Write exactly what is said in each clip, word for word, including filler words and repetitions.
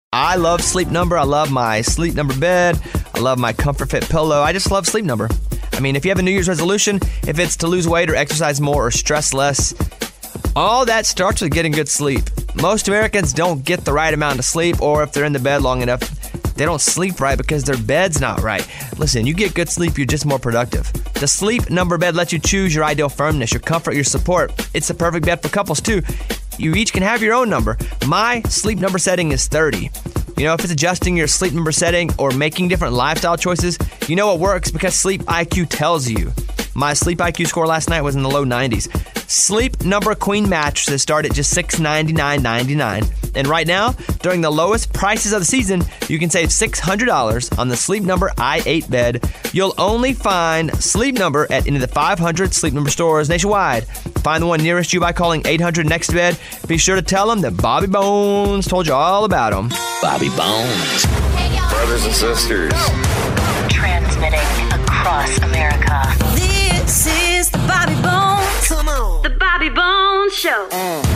I love Sleep Number. I love my Sleep Number bed. I love my Comfort Fit pillow. I just love Sleep Number. I mean, if you have a New Year's resolution, if it's to lose weight or exercise more or stress less, all that starts with getting good sleep. Most Americans don't get the right amount of sleep, or if they're in the bed long enough, they don't sleep right because their bed's not right. Listen, you get good sleep, you're just more productive. The Sleep Number bed lets you choose your ideal firmness, your comfort, your support. It's the perfect bed for couples, too. You each can have your own number. My Sleep Number setting is thirty. You know, if it's adjusting your Sleep Number setting or making different lifestyle choices, you know it works because Sleep I Q tells you. My Sleep I Q score last night was in the low nineties. Sleep Number Queen mattresses start at just six hundred ninety-nine dollars and ninety-nine cents. And right now, during the lowest prices of the season, you can save six hundred dollars on the Sleep Number i eight bed. You'll only find Sleep Number at any of the five hundred Sleep Number stores nationwide. Find the one nearest you by calling eight hundred next bed. Be sure to tell them that Bobby Bones told you all about them. Bobby Bones. Hey, y'all. Brothers and sisters. Transmitting across America. This is the Bobby Bones. Come on. The Bobby Bones Show.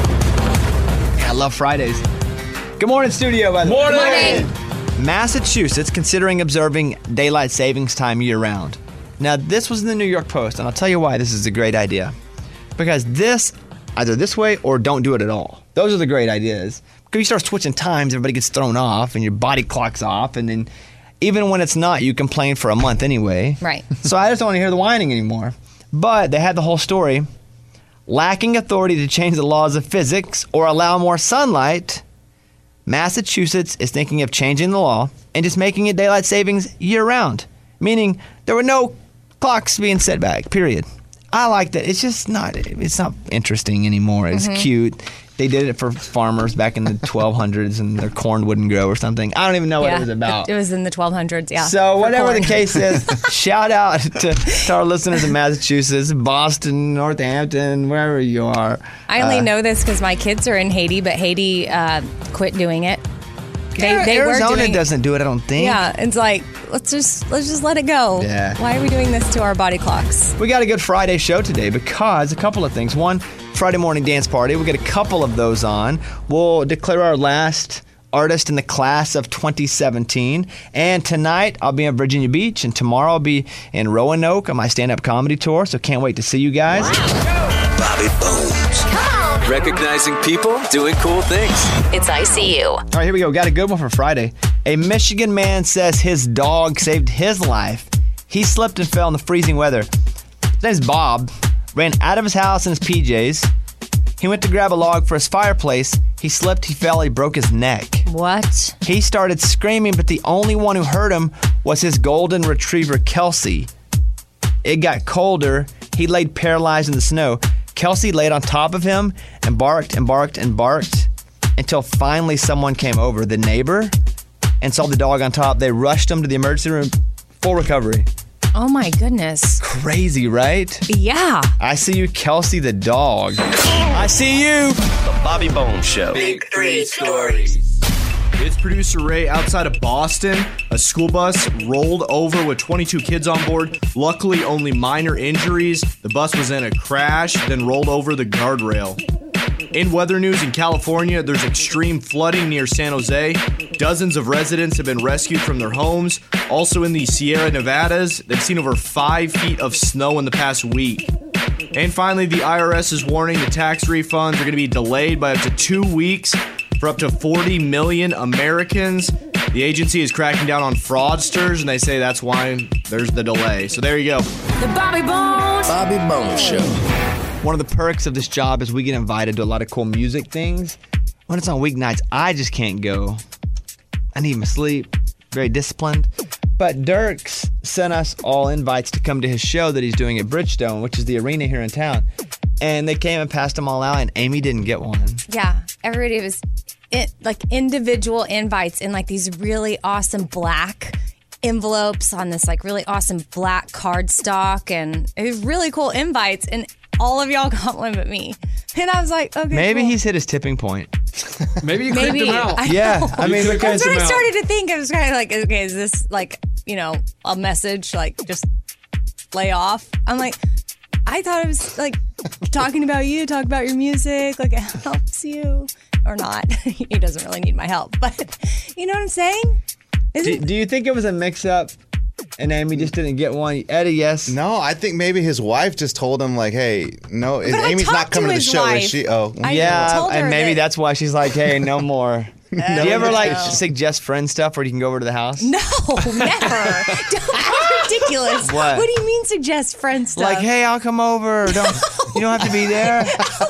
Yeah, I love Fridays. Good morning, studio, by the Morning. way. Morning. Massachusetts considering observing daylight savings time year-round. Now, this was in the New York Post, and I'll tell you why this is a great idea. Because this, either this way or don't do it at all. Those are the great ideas. Because you start switching times, everybody gets thrown off, and your body clocks off, and then even when it's not, you complain for a month anyway. Right. So I just don't want to hear the whining anymore. But they had the whole story. Lacking authority to change the laws of physics or allow more sunlight, Massachusetts is thinking of changing the law and just making it daylight savings year-round. Meaning there were no clocks being set back, period. I like that. It's just not, it's not interesting anymore. It's mm-hmm. cute. They did it for farmers back in the twelve hundreds and their corn wouldn't grow or something. I don't even know yeah, what it was about. It was in the twelve hundreds, yeah. So whatever corn. the case is, shout out to, to our listeners in Massachusetts, Boston, Northampton, wherever you are. I only uh, know this because my kids are in Haiti, but Haiti uh, quit doing it. They, yeah, they Arizona were doing doesn't do it, I don't think. Yeah, it's like, let's just let's just let it go. Yeah. Why are we doing this to our body clocks? We got a good Friday show today because a couple of things. One, Friday morning dance party. We'll get a couple of those on. We'll declare our last artist in the class of twenty seventeen. And tonight, I'll be in Virginia Beach, and tomorrow I'll be in Roanoke on my stand-up comedy tour, so can't wait to see you guys. Wow. Bobby Bones. Recognizing people doing cool things. It's I C U. All right, here we go. Got a good one for Friday. A Michigan man says his dog saved his life. He slipped and fell in the freezing weather. His name's Bob. Ran out of his house in his P Js. He went to grab a log for his fireplace. He slipped, he fell, he broke his neck. What? He started screaming, but the only one who heard him was his golden retriever, Kelsey. It got colder. He laid paralyzed in the snow. Kelsey laid on top of him and barked and barked and barked until finally someone came over, the neighbor, and saw the dog on top. They rushed him to the emergency room. Full recovery. Oh my goodness. Crazy, right? Yeah. I see you, Kelsey the dog. I see you. The Bobby Bones Show. Big three stories. It's producer Ray outside of Boston. A school bus rolled over with twenty-two kids on board. Luckily, only minor injuries. The bus was in a crash, then rolled over the guardrail. In weather news in California, there's extreme flooding near San Jose. Dozens of residents have been rescued from their homes. Also in the Sierra Nevadas, they've seen over five feet of snow in the past week. And finally, the I R S is warning the tax refunds are going to be delayed by up to two weeks for up to forty million Americans. The agency is cracking down on fraudsters, and they say that's why there's the delay. So there you go. The Bobby Bones. Bobby Bones Show. One of the perks of this job is we get invited to a lot of cool music things. When it's on weeknights, I just can't go. I need my sleep. Very disciplined. But Dirks sent us all invites to come to his show that he's doing at Bridgestone, which is the arena here in town. And they came and passed them all out, and Amy didn't get one. Yeah. Everybody was it, like individual invites in like these really awesome black envelopes on this like really awesome black cardstock. And it was really cool invites. And all of y'all got one but me. And I was like, okay, Maybe cool. he's hit his tipping point. Maybe you Maybe. creeped him out. I Yeah, know. I mean, because That's what I him out. started to think. I was kind of like, okay, is this like, you know, a message? Like, just lay off? I'm like, I thought it was like talking about you, talk about your music. Like, it helps you. or not. He doesn't really need my help, but you know what I'm saying? Do, do you think it was a mix-up and Amy just didn't get one? Eddie, yes. No, I think maybe his wife just told him, like, hey, no, is, But I Amy's not talked to coming to, the his show, wife. is she? Oh. I Yeah, told her and maybe that- that's why she's like, hey, no more. Do you ever like suggest friend stuff where you can go over to the house? No, never. Don't, that's ridiculous. What? What do you mean suggest friend stuff? Like, hey, I'll come over. Don't you don't have to be there.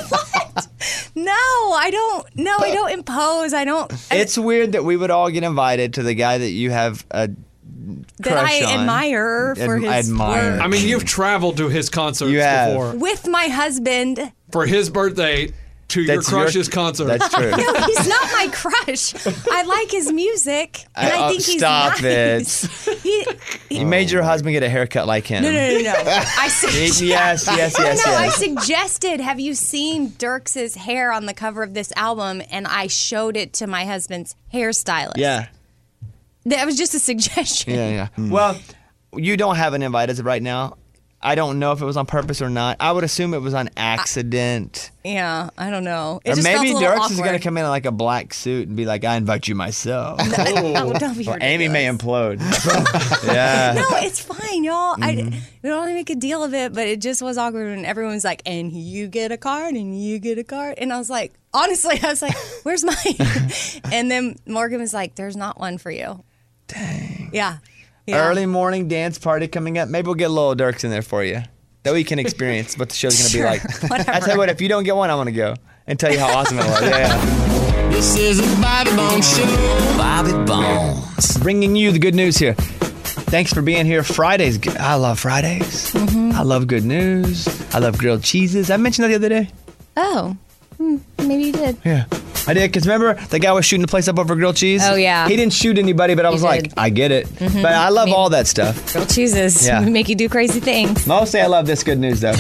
No, I don't. No, I don't impose. I don't. It's weird that we would all get invited to the guy that you have a that I crush on. admire for Ad- his admire. work. I mean, you've traveled to his concerts You have. before. With my husband. For his birthday to your That's your- crush's concert. That's true. No, he's not my crush. I like his music, and I- I, oh, think he's stop nice. He, You made your husband get a haircut like him. no, no, no, no. I Yes, su- yes, yes, No, yes. no, I yes. suggested, have you seen Dirks' hair on the cover of this album? And I showed it to my husband's hairstylist. Yeah, That was just a suggestion. yeah, yeah. Well, you don't have an invite as of right now. I don't know if it was on purpose or not. I would assume it was on accident. Yeah, I don't know. It Or just maybe felt a little Dirks is going to awkward. come in in like a black suit and be like, I invite you myself. Oh, don't be Well, Amy may ridiculous. implode. Yeah. No, it's fine, y'all. I, Mm-hmm. we don't want to make a deal of it, but it just was awkward when everyone was like, and you get a card, and you get a card. And I was like, honestly, I was like, where's mine? And then Morgan was like, there's not one for you. Dang. Yeah. Yeah. Early morning dance party coming up. Maybe we'll get Lil Dirks in there for you. That way you can experience what the show's going to Sure, be like. whatever. I tell you what, if you don't get one, I'm going to go and tell you how awesome it was. Yeah, yeah. This is a Bobby Bones Show. Bobby Bones. Bringing you the good news here. Thanks for being here. Fridays, good- I love Fridays. Mm-hmm. I love good news. I love grilled cheeses. I mentioned that the other day. Oh, hmm, maybe you did. Yeah. I did, because remember the guy was shooting the place up over grilled cheese? Oh, yeah. He didn't shoot anybody, but I was He like, did. I get it. But I love all that stuff. Grilled cheeses Yeah. make you do crazy things. Mostly I love this good news, though.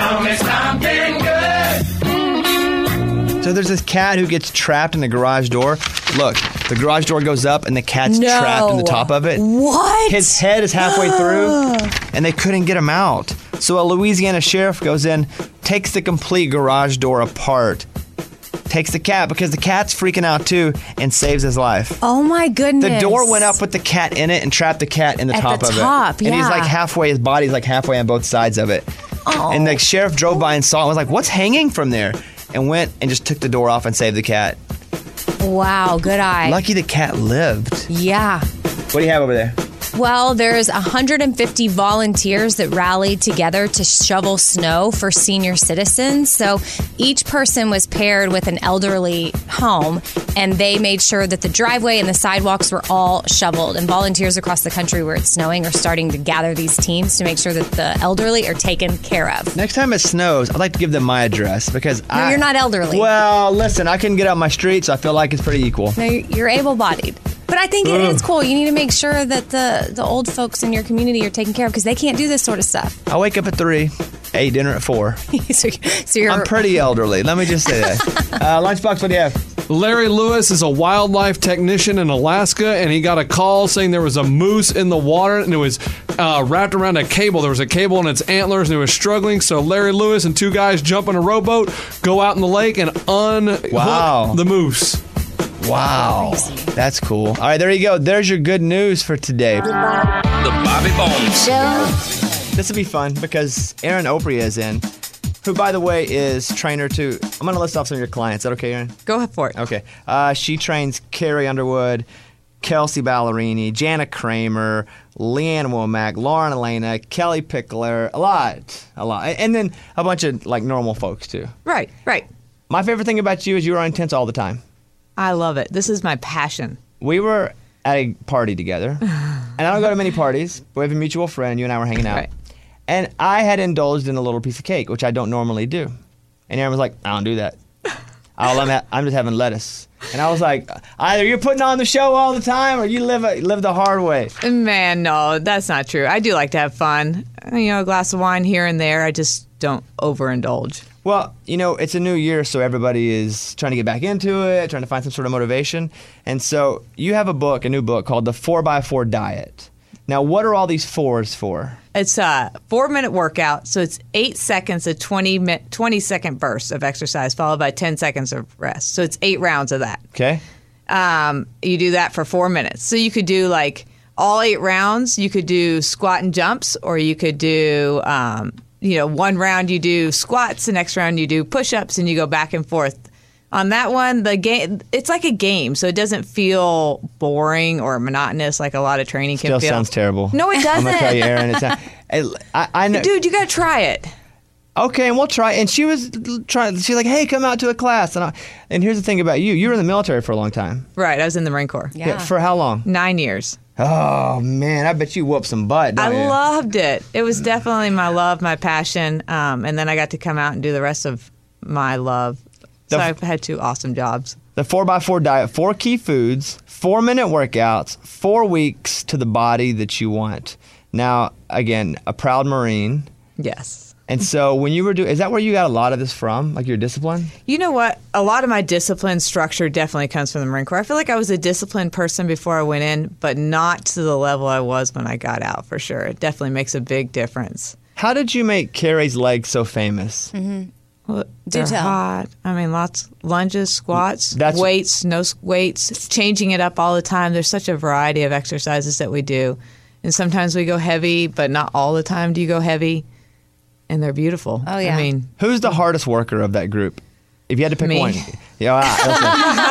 So there's this cat who gets trapped in the garage door. Look, the garage door goes up and the cat's No. trapped in the top of it. What? His head is halfway through, and they couldn't get him out. So a Louisiana sheriff goes in, takes the complete garage door apart, takes the cat because the cat's freaking out too, and saves his life. Oh my goodness. The door went up with the cat in it and trapped the cat in the At top the of top, it. And he's yeah. like halfway, his body's like halfway on both sides of it. Oh. And the sheriff drove by and saw it and was like, what's hanging from there? And went and just took the door off and saved the cat. Wow, good eye. Lucky the cat lived. Yeah. What do you have over there? Well, there's one hundred fifty volunteers that rallied together to shovel snow for senior citizens. So each person was paired with an elderly home, and they made sure that the driveway and the sidewalks were all shoveled. And volunteers across the country where it's snowing are starting to gather these teams to make sure that the elderly are taken care of. Next time it snows, I'd like to give them my address because No, I... you're not elderly. Well, listen, I couldn't get out my street, so I feel like it's pretty equal. No, you're able-bodied. But I think it is cool. You need to make sure that the, the old folks in your community are taken care of because they can't do this sort of stuff. I wake up at three, I eat dinner at four. so, so you're I'm pretty elderly. Let me just say that. Uh, Lunchbox, what do you have? Larry Lewis is a wildlife technician in Alaska, and he got a call saying there was a moose in the water, and it was uh, wrapped around a cable. There was a cable in its antlers, and it was struggling. So Larry Lewis and two guys jump in a rowboat, go out in the lake, and unhook Wow. the moose. Wow. That's cool. All right, there you go. There's your good news for today. The Bobby Bones Show. This will be fun because Erin Opria is in, who, by the way, is trainer to... I'm going to list off some of your clients. Is that okay, Erin? Go for it. Okay. Uh, she trains Carrie Underwood, Kelsey Ballerini, Jana Kramer, Leanne Womack, Lauren Elena, Kelly Pickler, a lot, a lot. And then a bunch of, like, normal folks, too. Right, right. My favorite thing about you is you are intense all the time. I love it. This is my passion. We were at a party together, and I don't go to many parties, but we have a mutual friend. You and I were hanging out. Right. And I had indulged in a little piece of cake, which I don't normally do. And Aaron was like, I don't do that. All I'm, ha- I'm just having lettuce. And I was like, either you're putting on the show all the time or you live a, live the hard way. Man, no, that's not true. I do like to have fun. You know, a glass of wine here and there. I just don't overindulge. Well, you know, it's a new year, so everybody is trying to get back into it, trying to find some sort of motivation. And so you have a book, a new book called The four by four Diet. Now, what are all these fours for? It's a four-minute workout, so it's eight seconds of twenty, mi- twenty second bursts of exercise, followed by ten seconds of rest. So it's eight rounds of that. Okay. Um, you do that for four minutes. So you could do like all eight rounds. You could do squat and jumps, or you could do, um, you know, one round you do squats, the next round you do push-ups, and you go back and forth. On that one, the game it's like a game, so it doesn't feel boring or monotonous like a lot of training can Still feel. sounds terrible. No, it doesn't. I'm gonna tell you, Aaron. It's not, I, I know. Dude, you gotta try it. Okay, and we'll try. And she was trying. She's like, "Hey, come out to a class." And I, and here's the thing about you: you were in the military for a long time. Right, I was in the Marine Corps. Yeah. For how long? Nine years. Oh man, I bet you whooped some butt. I Don't you? loved it. It was definitely my love, my passion, um, and then I got to come out and do the rest of my love. So The- I've had two awesome jobs. The four by four diet: four key foods, four minute workouts, four weeks to the body that you want. Now, again, a proud Marine. Yes. And so, when you were doing, is that where you got a lot of this from? Like your discipline? You know what? A lot of my discipline structure definitely comes from the Marine Corps. I feel like I was a disciplined person before I went in, but not to the level I was when I got out, for sure. It definitely makes a big difference. How did you make Carrie's legs so famous? Mm-hmm. Well, Do they're tell. hot. I mean, lots lunges, squats, That's- weights, no s- weights, changing it up all the time. There's such a variety of exercises that we do, and sometimes we go heavy, but not all the time do you go heavy. And they're beautiful. Oh, yeah. I mean, Who's the hardest worker of that group? If you had to pick Me. one. Yeah, all right, listen.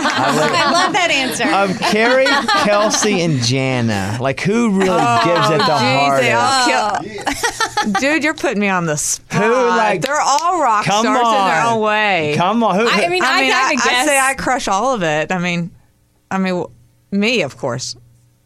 I love that answer. Um, Carrie, Kelsey, and Jana. Like, who really gives it the geez, they hardest? all kill. Dude, you're putting me on the spot. Who, like- they're all rock Come stars in their on. own way. Come on. Who, I mean, I, I mean, kind I, of I'd guess. say I crush all of it. I mean, I mean, w- me, of course.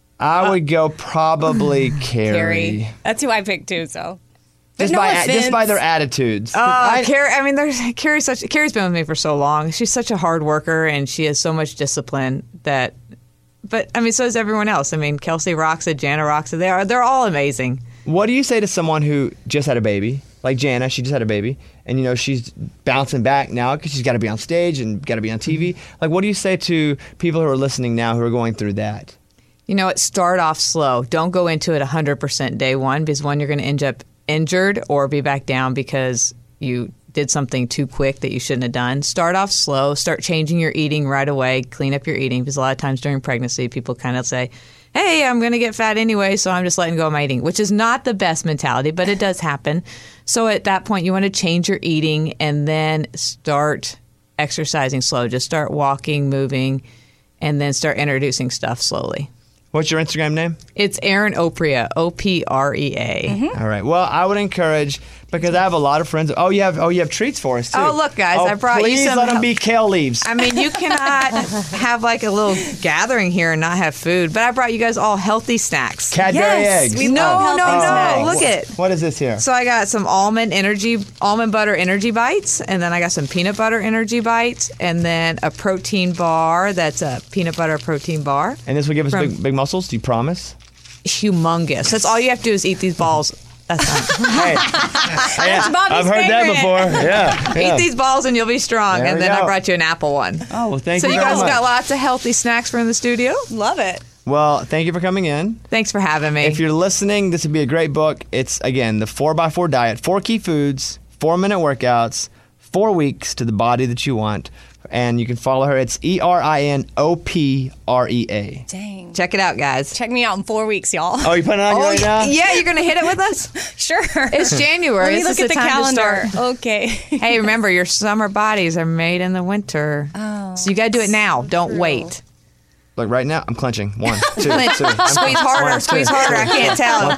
I would go probably Carrie. Carrie. That's who I picked too. So. But Just no by offense. just by their attitudes. Oh, I- Carrie! I mean, there's Carrie's such. Carrie's been with me for so long. She's such a hard worker, and she has so much discipline that. But I mean, so is everyone else. I mean, Kelsey rocks it, Jana rocks it. They are. They're all amazing. What do you say to someone who just had a baby, like Jana? She just had a baby, and you know she's bouncing back now because she's got to be on stage and got to be on T V. Like, what do you say to people who are listening now who are going through that? You know what? Start off slow. Don't go into it one hundred percent day one, because one, you're going to end up injured or be back down because you did something too quick that you shouldn't have done. Start off slow. Start changing your eating right away. Clean up your eating, because a lot of times during pregnancy, people kind of say, hey, I'm going to get fat anyway, so I'm just letting go of my eating, which is not the best mentality, but it does happen. So at that point, you want to change your eating and then start exercising slow. Just start walking, moving, and then start introducing stuff slowly. What's your Instagram name? It's Erin Oprea, O P R E A. All right. Well, I would encourage, because I have a lot of friends. Oh, you have oh you have treats for us too. Oh, look, guys, Oh, I brought you please some let them hel- be kale leaves. I mean, you cannot have like a little gathering here and not have food, but I brought you guys all healthy snacks. Cadbury Yes, eggs. we no, love no, healthy no. snacks. Look at it. What is this here? So I got some almond energy, almond butter energy bites, and then I got some peanut butter energy bites, and then a protein bar. That's a peanut butter protein bar. And this will give us From- big, big muscles. Do you promise? Humongous. That's all you have to do is eat these balls. That's not. Hey, That's Bobby's I've heard that favorite. before. Yeah. yeah. Eat these balls and you'll be strong. There and we then I go. brought you an apple one. Oh well, thank So you you very guys much. got lots of healthy snacks from the studio. Love it. Well, thank you for coming in. Thanks for having me. If you're listening, this would be a great book. It's, again, the four by four diet, four key foods, four-minute workouts, four weeks to the body that you want. And you can follow her. It's E R I N O P R E A. Dang. Check it out, guys. Check me out in four weeks, y'all. Oh, you putting it on you right now? yeah, you're going to hit it with us? Sure. It's January. Let me This look is at the time to calendar. start. Okay. Hey, remember, your summer bodies are made in the winter. Oh, so you got to do it now. Don't true. wait. Look, right now, I'm clenching. One, two, Clench. two. I'm Squeeze harder, One, squeeze two, harder. I three, can't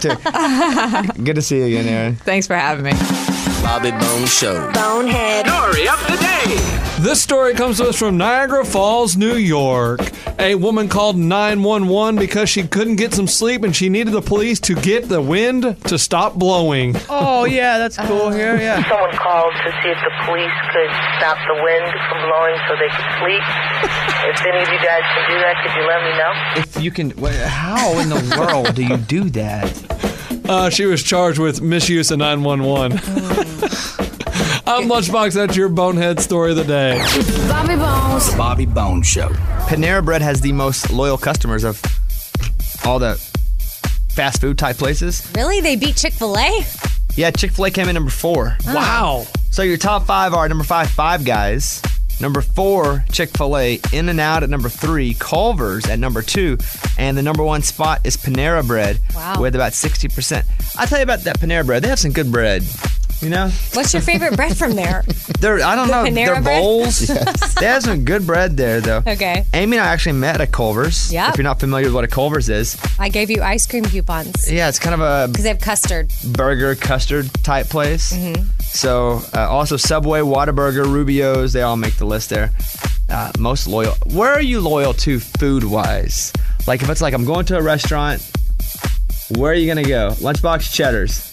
tell. One, two. Good to see you again, Aaron. Thanks for having me. Bobby Bones Show. Bonehead. Story of the day. This story comes to us from Niagara Falls, New York. A woman called nine one one because she couldn't get some sleep and she needed the police to get the wind to stop blowing. Oh, yeah, that's cool here, yeah. Someone called to see if the police could stop the wind from blowing so they could sleep. If any of you guys can do that, could you let me know? If you can, wha- how in the world do you do that? Uh, she was charged with misuse of nine one one. I'm Lunchbox. That's your bonehead story of the day. Bobby Bones. Bobby Bones Show. Panera Bread has the most loyal customers of all the fast food type places. Really? They beat Chick-fil-A? Yeah, Chick-fil-A came in number four. Oh. Wow. So your top five are number five, Five Guys. Number four, Chick-fil-A. In-N-Out at number three. Culver's at number two. And the number one spot is Panera Bread Wow. with about sixty percent. I'll tell you about that Panera Bread. They have some good bread. You know? What's your favorite bread from there? They're, I don't The know. Panera They're bread? bowls. They have some good bread there, though. Okay. Amy and I actually met at Culver's. Yep. If you're not familiar with what a Culver's is. I gave you ice cream coupons. Yeah, it's kind of a Because they have custard. burger custard type place. Mm-hmm. So uh, also Subway, Whataburger, Rubio's, they all make the list there. Uh, most loyal. Where are you loyal to food wise? Like if it's like I'm going to a restaurant, where are you gonna go? Lunchbox, Cheddar's.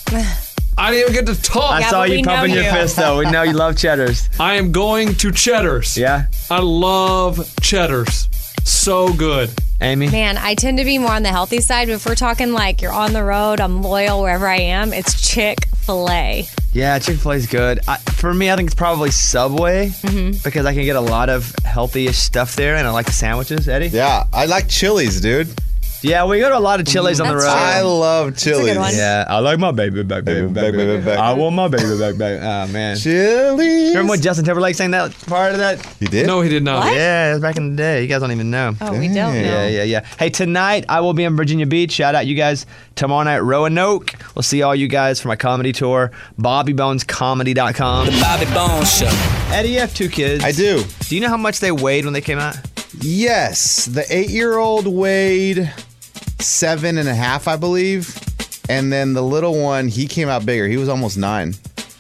I didn't even get to talk. I Yeah, saw but you we pumping know your you. fist though. We know you love Cheddar's. I am going to Cheddar's. Yeah, I love Cheddar's. So good. Amy. Man, I tend to be more on the healthy side. But if we're talking like you're on the road, I'm loyal wherever I am, it's Chick-fil-A. Yeah, Chick-fil-A's good. I, for me, I think it's probably Subway Mm-hmm. because I can get a lot of healthy-ish stuff there, and I like the sandwiches. Eddie. Yeah, I like Chili's, dude. Yeah, we go to a lot of Chili's on the That's road. true. I love Chili's. good one. Yeah, I like my baby back, baby back, baby back. I want my baby back, back. Oh, man. Chili's. Remember when Justin Timberlake sang that part of that? He did? No, he did not. What? Yeah, it was back in the day. You guys don't even know. Oh, we don't know. Yeah, yeah, yeah. Hey, tonight I will be in Virginia Beach. Shout out you guys. Tomorrow night, Roanoke. We'll see all you guys for my comedy tour. Bobby Bones Comedy dot com. The Bobby Bones Show. Eddie, you have two kids. I do. Do you know how much they weighed when they came out? Yes. The eight-year-old weighed seven and a half, I believe. And then the little one, he came out bigger. He was almost nine.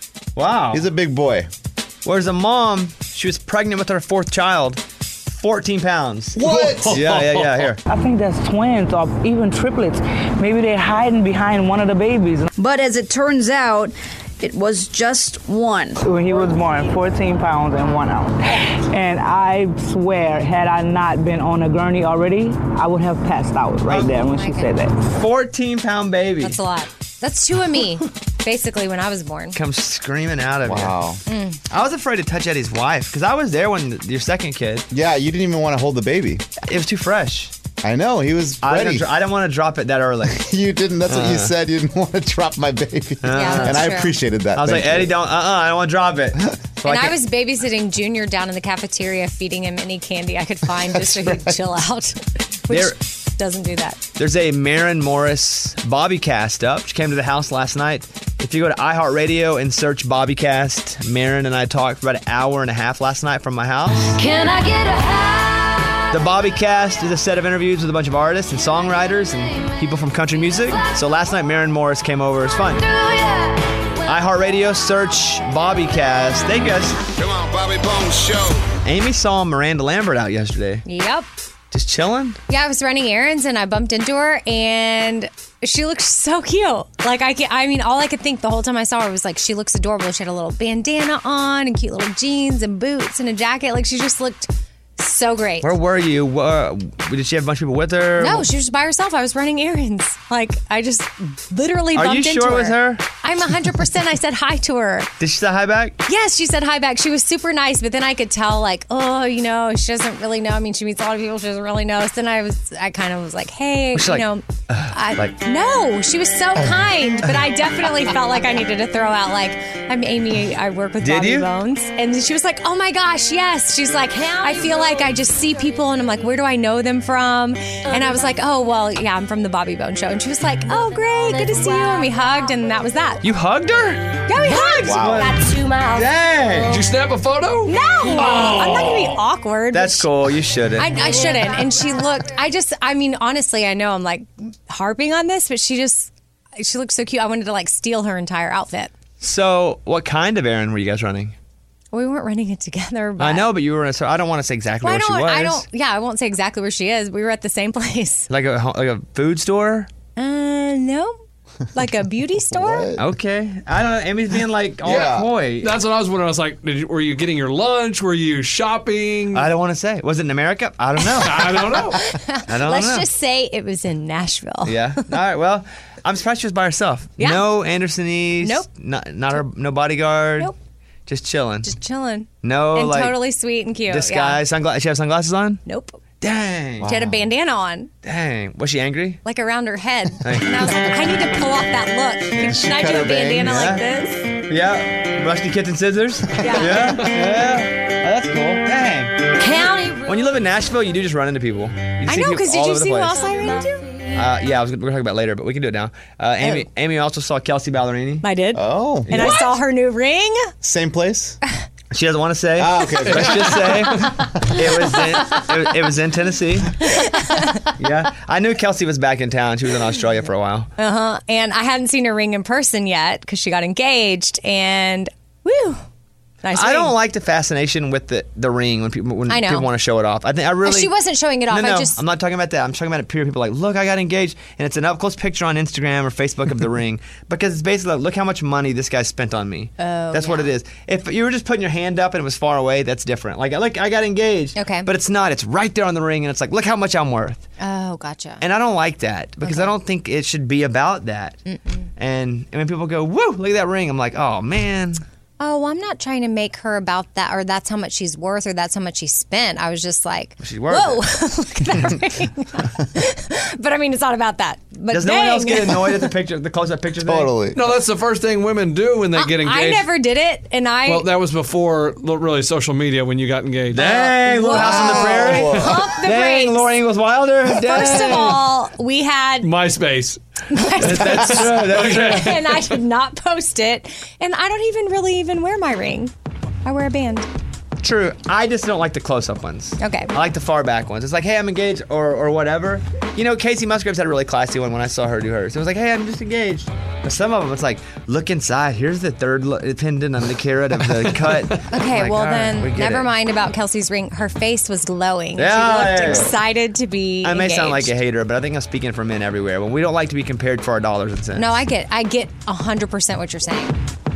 Wow. He's a big boy. Whereas the mom, she was pregnant with her fourth child, fourteen pounds. What? Yeah, yeah, yeah. Here. I think that's twins or even triplets. Maybe they're hiding behind one of the babies. But as it turns out, it was just one. When he was born, fourteen pounds and one ounce. And I swear, had I not been on a gurney already, I would have passed out right there when she said that. fourteen pound baby. That's a lot. That's two of me, basically, when I was born. Comes screaming out of Wow. you. Mm. I was afraid to touch Eddie's wife because I was there when your second kid. Yeah, you didn't even want to hold the baby. It was too fresh. I know. He was I ready. didn't, I didn't want to drop it that early. You didn't. That's what you Uh. said. You didn't want to drop my baby. Yeah, that's and I true. appreciated that. I was Thank like, Eddie, you. don't, uh-uh, I don't want to drop it. So And I, can't- was babysitting Junior down in the cafeteria, feeding him any candy I could find just so he'd chill out, which There- doesn't do that. There's a Maren Morris Bobby Cast up. She came to the house last night. If you go to iHeartRadio and search Bobby Cast, Maren and I talked for about an hour and a half last night from my house. Can I get a high? The Bobby Cast is a set of interviews with a bunch of artists and songwriters and people from country music. So last night, Maren Morris came over. It was fun. iHeartRadio, search Bobby Cast. Thank you guys. Come on, Bobby Bones Show. Amy saw Miranda Lambert out yesterday. Yep. Just chilling? Yeah, I was running errands and I bumped into her and she looked so cute. Like I, can, I mean, all I could think the whole time I saw her was like, she looks adorable. She had a little bandana on and cute little jeans and boots and a jacket. Like she just looked so great. Where were you? Uh, did she have a bunch of people with her? No, she was by herself. I was running errands. Like I just literally Are bumped you into sure her. it was her? I'm one hundred percent. I said hi to her. Did she say hi back? Yes, she said hi back. She was super nice, but then I could tell, like, oh, you know, she doesn't really know. I mean, she meets a lot of people she doesn't really know. So then I was, I kind of was like, hey, Was she you like, know, I, like- no, she was so kind, but I definitely felt like I needed to throw out, like, I'm Amy. I work with Did Bobby you? Bones, and she was like, oh my gosh, yes. She's like, I feel like I just see people, and I'm like, where do I know them from? And I was like, oh well, yeah, I'm from the Bobby Bones Show, and she was like, oh great, good to see you, and we hugged, and that was that. You hugged her? Yeah, we hugged. Wow. Got two miles. Dang. Did you snap a photo? No, I'm not gonna be awkward. but That's cool. You shouldn't. I, I shouldn't. And she looked, I just, I mean, honestly, I know I'm like harping on this, but she just, she looked so cute. I wanted to like steal her entire outfit. So, what kind of errand were you guys running? We weren't running it together. But I know, but you were. So I don't want to say exactly Well, I where she don't, was. I don't, yeah, I won't say exactly where she is. We were at the same place. Like a like a food store. Uh, no. Like a beauty store? Okay, I don't know. Amy's being like all Yeah. coy. That's what I was wondering. I was like, did you, were you getting your lunch? Were you shopping? I don't want to say. Was it in America? I don't know. I don't know. I don't Let's know. just say it was in Nashville. Yeah. All right. Well, I'm surprised she was by herself. Yeah. No Andersonese. Nope. Not not her. No bodyguard. Nope. Just chilling. Just chilling. no and like totally sweet and cute. disguise. Sunglasses. She have sunglasses on. Yeah. Nope. Dang. She had a bandana on, Dang. Was she angry? like around her head. And I was like, I need to pull off that look. Can I do a bandana like this? Yeah. Rusty Kitchen Scissors? Yeah. Yeah. Yeah. Oh, that's cool. Dang. County. When you live in Nashville, you do just run into people. You I see know, people because did all you over the see who place. else I ran into? Uh, yeah, I was. We're gonna talk about it later, but we can do it now. Uh, Amy, Oh. Amy also saw Kelsey Ballerini. I did. Oh. And I saw her new ring. Same place? She doesn't want to say. Ah, okay. Let's just say it was in, it, was- it was in Tennessee. Yeah, I knew Kelsey was back in town. She was in Australia for a while. Uh huh. And I hadn't seen her ring in person yet because she got engaged. And woo, nice I ring. don't like the fascination with the, the ring when people when I know. people want to show it off. I think I really. She wasn't showing it off. No, no, I just. I'm not talking about that. I'm talking about it pure people like, look, I got engaged, and it's an up close picture on Instagram or Facebook of the ring because it's basically like, look how much money this guy spent on me. Oh, that's what it is. If you were just putting your hand up and it was far away, that's different. Like, look, I got engaged. Okay. But it's not. It's right there on the ring, and it's like, look how much I'm worth. Oh, gotcha. And I don't like that because I don't think it should be about that. And, and when people go, woo, look at that ring, I'm like, oh man. Oh, I'm not trying to make her about that, or that's how much she's worth, or that's how much she spent. I was just like, She's worth whoa, look at that ring. But I mean, it's not about that. But Does dang. no one else get annoyed at the picture, the close-up picture thing? Totally. No, that's the first thing women do when they get engaged. I never did it, and I. Well, that was before lo- really social media when you got engaged. Dang, Little House on the Prairie. Pump the Dang, brakes. Laura Ingalls Wilder. First of Dang. all, we had MySpace. That's true. That's true. and I did not post it. And I don't even really even wear my ring. I wear a band. True. I just don't like the close-up ones. Okay. I like the far back ones. It's like, hey, I'm engaged, or or whatever. You know, Casey Musgraves had a really classy one when I saw her do hers. It was like, hey, I'm just engaged. But some of them, it's like, look inside. Here's the third lo- pendant on the carrot of the cut. Okay, Like, well all right, then, we get never it. mind about Kelsey's ring. Her face was glowing. Yeah, she looked yeah. excited to be I may sound like a engaged. hater, but I think I'm speaking for men everywhere. When we don't like to be compared for our dollars and cents. No, I get, I get a hundred percent what you're saying.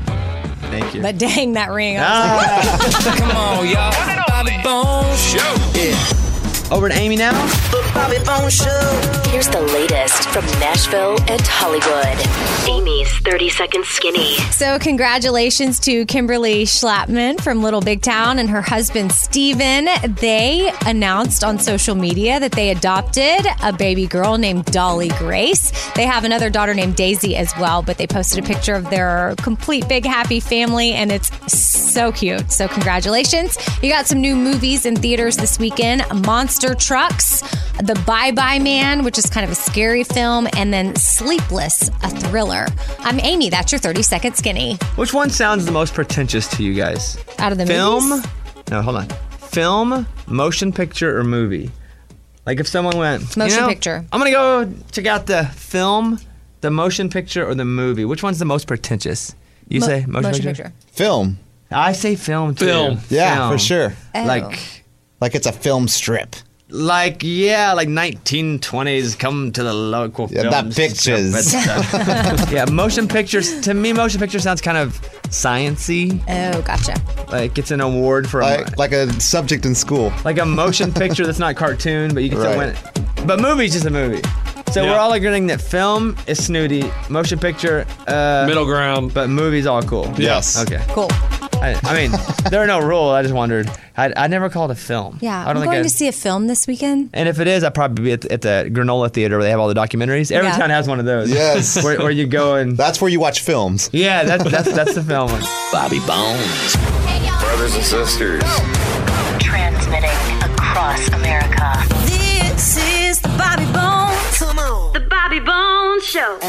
Thank you. But dang, that ring. I was like, Come on, y'all. Bobby Bones Show. Yeah. Over to Amy now. The Bobby Bones Show. Here's the latest from Nashville and Hollywood. Amy's thirty Second Skinny. So, congratulations to Kimberly Schlappman from Little Big Town and her husband Steven. They announced on social media that they adopted a baby girl named Dolly Grace. They have another daughter named Daisy as well, but they posted a picture of their complete big happy family, and it's so cute. So, congratulations. You got some new movies in theaters this weekend. Monster Trucks, The Bye Bye Man, which is kind of a scary film, and then Sleepless, a thriller. I'm Amy. That's your thirty Second Skinny. Which one sounds the most pretentious to you guys? Out of the Film? movies? No, hold on. Film, motion picture, or movie? Like if someone went, Motion you know, picture. I'm gonna go check out the film, the motion picture, or the movie. Which one's the most pretentious? You Mo- say motion, motion picture? picture. Film. I say film too. Film. Yeah, Film. for sure. Oh. Like, Like it's a film strip. like yeah, like nineteen twenties. Come to the local. Yeah, film that pictures. strip. But, uh, yeah, motion pictures. To me, motion picture sounds kind of science-y. Oh, gotcha. Like it's an award for a, Like, like a subject in school. like a motion picture that's not cartoon, but you can still Right. win it. But movie's just a movie. So Yeah. we're all agreeing that film is snooty, motion picture, uh, Middle ground. but movie's all cool. Yes. Okay. Cool. I, I mean, there are no rules. I just wondered. I, I never called it a film. Yeah, I I'm don't think going I'd- to see a film this weekend. And if it is, I'd probably be at the, at the Granola Theater where they have all the documentaries. Every Yeah. town has one of those. Yes. Where, where you go and That's where you watch films. yeah, that's that's that's the film one. Bobby Bones. Brothers and sisters. Transmitting across America. This is the Bobby Bones. Come on. The Bobby Bones Show.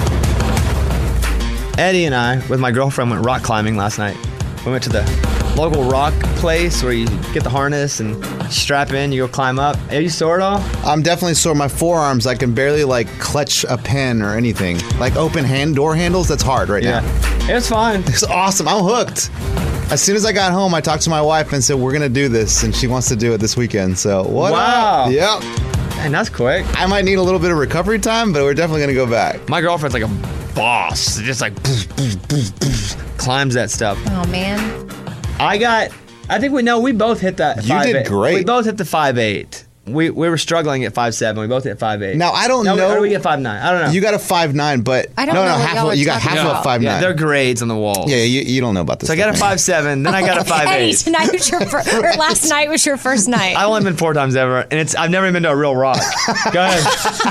Eddie and I, with my girlfriend, went rock climbing last night. We went to the local rock place where you get the harness and strap in, you go climb up. Are you sore at all? I'm definitely sore. My forearms, I can barely like clutch a pen or anything. Like open hand door handles, that's hard right now. It was fun. It's awesome. I'm hooked. As soon as I got home, I talked to my wife and said, we're going to do this. And she wants to do it this weekend. So what Wow. up? Yep. And that's quick. I might need a little bit of recovery time, but we're definitely going to go back. My girlfriend's like a boss. Just like poof, poof, poof, poof, climbs that stuff. Oh, man. I got, I think we know we both hit that You five did eight. great. We both hit the five eight. we we were struggling at five seven. We both hit five eight. Now I don't no, know. How do we get five nine? I don't know. You got a five nine, but I don't no, know no, what half. y'all A, are you got talking half about. of five Yeah, nine. they're grades on the wall. Yeah, you, you don't know about this. So I got a five seven. Then I got a five Eddie, eight. tonight was your fir- or last night was your first night. I've only been four times ever, and it's I've never been to a real rock. Go ahead.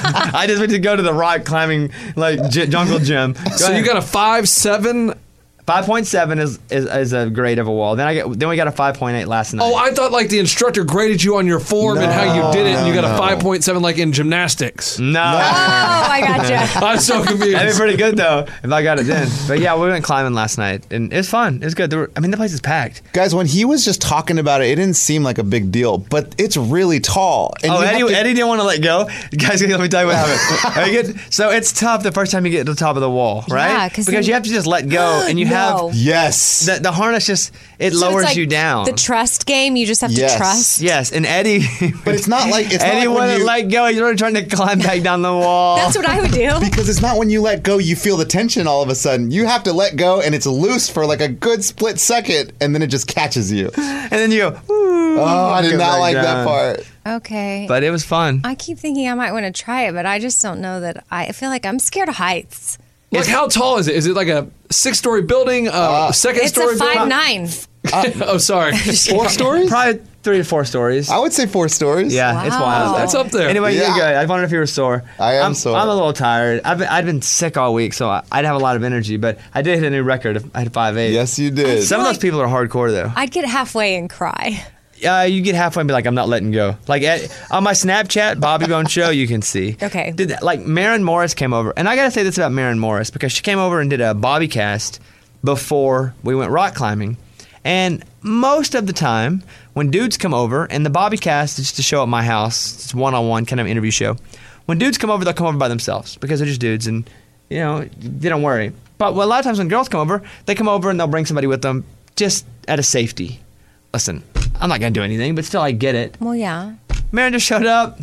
I just went to go to the rock climbing like j- jungle gym. Go So ahead. you got a five seven. five point seven is, is is a grade of a wall. Then I get then we got a five point eight last night. Oh, I thought like the instructor graded you on your form and how you did it, and you got no. a five point seven like in gymnastics. no. Oh, I gotcha. I'm so confused. That'd be pretty good though if I got it then. But yeah, we went climbing last night, and it was fun. It was good. There were, I mean, the place is packed. Guys, when he was just talking about it, it didn't seem like a big deal, but it's really tall. And Oh, you have Eddie, to- Eddie didn't want to let go. Guys, let me tell you what happened. Are you good? So it's tough the first time you get to the top of the wall, right? Yeah, 'cause because then- you have to just let go, and you No. have Yes. the, the harness just it So it's lowers like you down. The trust game, you just have Yes. to trust. Yes, and Eddie. But it's not like it's Eddie not like when wouldn't you, let go. He's already trying to climb back down the wall. That's what I would do. because it's not when you let go you feel the tension all of a sudden. You have to let go and it's loose for like a good split second and then it just catches you. and then you go. Ooh, Oh, I did go not back like that down. part. Okay. But it was fun. I keep thinking I might want to try it, but I just don't know that I, I feel like I'm scared of heights. Like, how tall is it? Is it like a six-story building, a uh, second It's story a five building? nine. oh, sorry. Four stories? Probably three to four stories. I would say four stories. Yeah, it's Wow. wild. That's up there. Anyway, Yeah. you're good. I wondered if you were sore. I am I'm, sore. I'm a little tired. I've been, I've been sick all week, so I, I'd have a lot of energy. But I did hit a new record. I had five eight. Yes, you did. Some of those people are hardcore though. I'd get halfway and cry. Uh, you get halfway and be like, I'm not letting go. Like at, on my Snapchat, Bobby Bone Show, you can see. Okay. Did that, like Maren Morris came over, and I gotta say this about Maren Morris because she came over and did a Bobby cast before we went rock climbing, and most of the time when dudes come over, and the Bobby cast is to show at my house, it's one on one kind of interview show. When dudes come over, they'll come over by themselves because they're just dudes, and you know they don't worry. But a lot of times when girls come over, they come over and they'll bring somebody with them just out of safety. Listen, I'm not gonna do anything, but still, I get it. Well, yeah. Maren just showed up.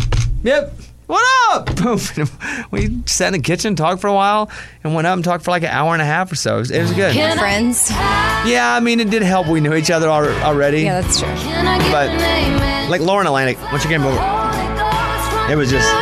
Yep. What up? Boom. We sat in the kitchen, talked for a while, and went up and talked for like an hour and a half or so. It was, it was good. We're friends. Yeah, I mean, it did help. We knew each other al- already. Yeah, that's true. But like Lauren Atlantic, when she came over, it was just.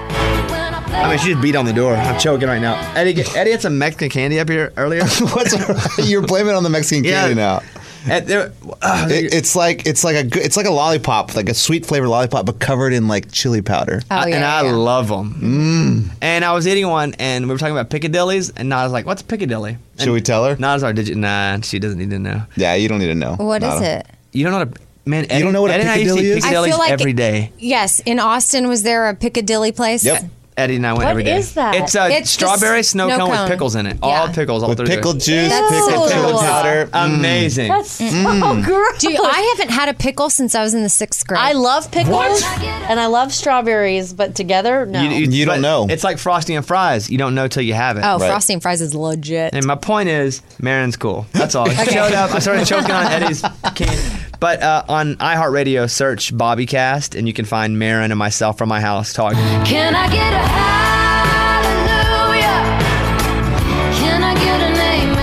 I mean, she just beat on the door. I'm choking right now. Eddie, get- Eddie had some Mexican candy up here earlier. What's you're blaming it on the Mexican candy now? And there, uh, It, it's like it's like a good- it's like a lollipop, like a sweet flavored lollipop, but covered in like chili powder. Oh, yeah, and I yeah. love them. Mm. And I was eating one, and we were talking about Piccadillys, and Nada's like, "What's Piccadilly?" Should we tell her? Nada's our digit. Nah, she doesn't need to know. Yeah, you don't need to know. What is Nada. it? You don't know what a man. Eddie, don't know what a Eddie and I used to Piccadilly eat is? I Piccadillys feel like every day. Yes, in Austin, was there a Piccadilly place? Yep. Eddie and I went What every day. is that? It's a It's the strawberry snow, snow cone, cone. with pickles in it. All Yeah. pickles, all With through pickle there. juice, That's pickle so chili cool. powder. Mm. Amazing. That's so gross. Do you, I haven't had a pickle since I was in the sixth grade. I love pickles and I love strawberries, but together, no. You, you- You don't but know. It's like Frosty and Fries. You don't know till you have it. oh, Right. Frosty and Fries is legit. And my point is, Maren's cool. That's all. She showed up. I started choking on Eddie's candy. But uh, on iHeartRadio, search BobbyCast, and you can find Maren and myself from my house talking. Can I get a hallelujah? Can I get an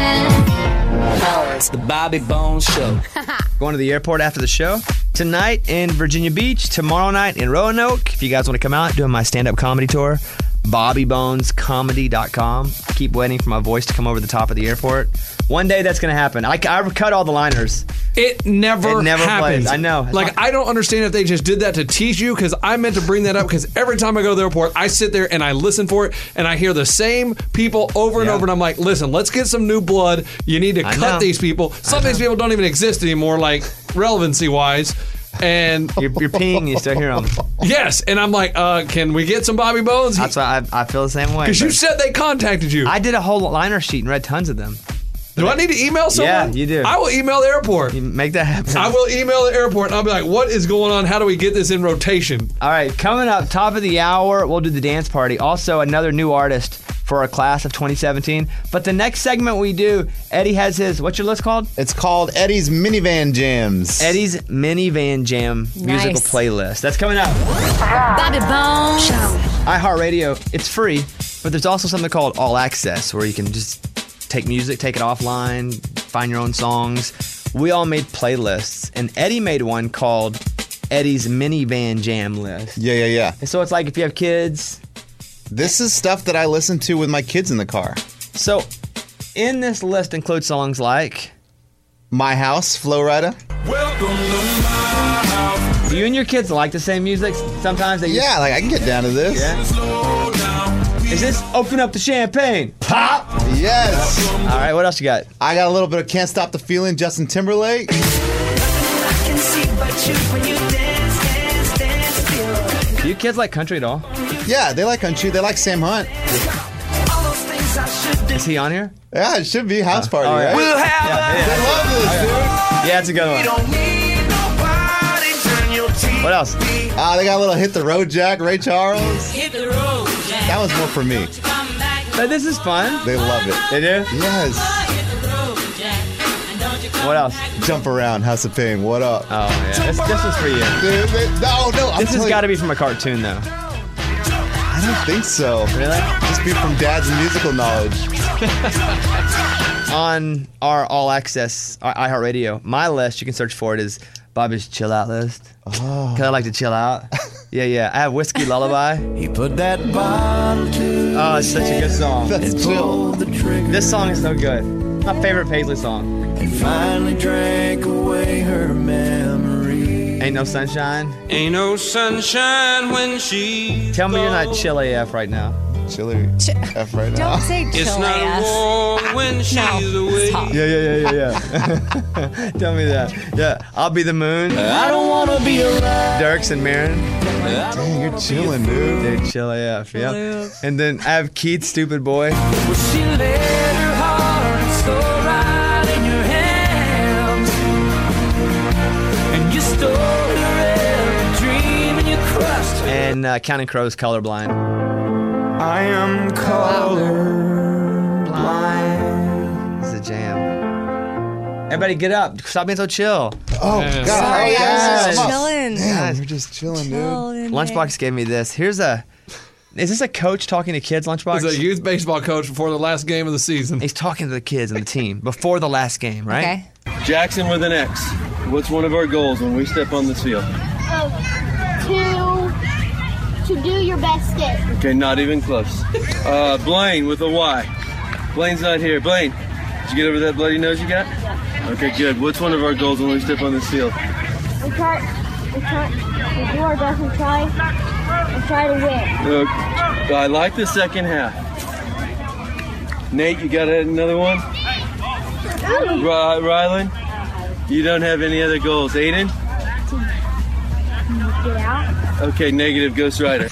amen? It's the Bobby Bones Show. Going to the airport after the show. Tonight in Virginia Beach. Tomorrow night in Roanoke. If you guys want to come out, doing my stand-up comedy tour. Bobby Bones Comedy dot com. Keep waiting for my voice to come over the top of the airport. One day that's going to happen. I, I cut all the liners. It never, It never happens. plays. I know. It's Like, not- I don't understand if they just did that to tease you, because I meant to bring that up, because every time I go to the airport, I sit there and I listen for it, and I hear the same people over and Yeah. over, and I'm like, listen, let's get some new blood. You need to I cut know. these people. Some of these people don't even exist anymore, like, relevancy-wise. And You're, you're peeing, you still hear them. yes, and I'm like, uh, can we get some Bobby Bones? That's why I, I feel the same way. Because you but said they contacted you. I did a whole liner sheet and read tons of them. do I need to email someone? Yeah, you do. I will email the airport. You make that happen. I will email the airport, and I'll be like, what is going on? How do we get this in rotation? All right, coming up, top of the hour, we'll do the dance party. Also, another new artist for our class of twenty seventeen. But the next segment we do, Eddie has his, what's your list called? It's called Eddie's Minivan Jams. Eddie's Minivan Jam musical Nice. playlist. That's coming up. Bobby Bones Show. iHeartRadio, it's free, but there's also something called All Access where you can just take music, take it offline, find your own songs. We all made playlists, and Eddie made one called Eddie's minivan jam list. Yeah, yeah, yeah. And so it's like if you have kids. This is stuff that I listen to with my kids in the car. So in this list includes songs like My House, Flo Rida. Welcome to my house. Do you and your kids like the same music? Sometimes they Yeah, like I can get down to this. Yeah. Is this Open Up the Champagne? Pop! Yes. All right, what else you got? I got a little bit of Can't Stop the Feeling, Justin Timberlake. Do you kids like country at all? Yeah, they like country. They like Sam Hunt. Is he on here? Yeah, it should be House Party, Oh, yeah. right? We'll have yeah, yeah. They love this, dude. Yeah, it's a good one. What else? Uh, they got a little Hit the Road Jack, Ray Charles. That was more for me. But this is fun. They love it. They do? Yes. What else? Jump Around, House of Pain, what up? Oh, yeah. This, this one's for you. Dude, they, no, no. I'm This has telling got to you, be from a cartoon, though. I don't think so. Really? Just be from Dad's musical knowledge. On our All Access our iHeartRadio, my list, you can search for it, is Bobby's Chill Out list. Oh. Because I like to chill out. Yeah, yeah. I have Whiskey Lullaby. He put that bottle to Oh, it's such a good song. That's chill. the trigger This song is so good. My favorite Paisley song. and finally drank away her memory. Ain't No Sunshine. Ain't no sunshine when she. Tell me you're not chill A F right now. Chili F right now. Don't say It's chill not ass. warm when she's No, away. stop. Yeah, yeah, yeah, yeah, yeah. Tell me that. Yeah, I'll be the moon. I don't wanna be around. Dirks and Marin. Dang, you're chilling, dude. Dude, chill A F, yeah. And then I have Keith, Stupid Boy. Well, she let her heart and soul right in your hands, and you stole her every dream and you crushed her. And uh, Counting Crows, Colorblind. I am colorblind. This is a jam. Everybody get up. Stop being so chill. Oh, Yeah. God. Sorry, oh, I was yes. just chilling. Damn, we're just chilling, dude. Chilling. Lunchbox gave me this. Here's a... Is this a coach talking to kids, Lunchbox? He's a youth baseball coach before the last game of the season. He's talking to the kids and the team before the last game, right? Okay. Jackson with an X. What's one of our goals when we step on this field? to to do your best stick. Okay, not even close. Uh, Blaine with a Y. Blaine's not here. Blaine, did you get over that bloody nose you got? Yeah. Okay, good. What's one of our goals when we step on this field? We try, we try, we do our best and try, and try to win. Look, I like the second half. Nate, you got another one? Ry- Rylan, you don't have any other goals. Aiden? Get out. Okay, negative, Ghost Rider.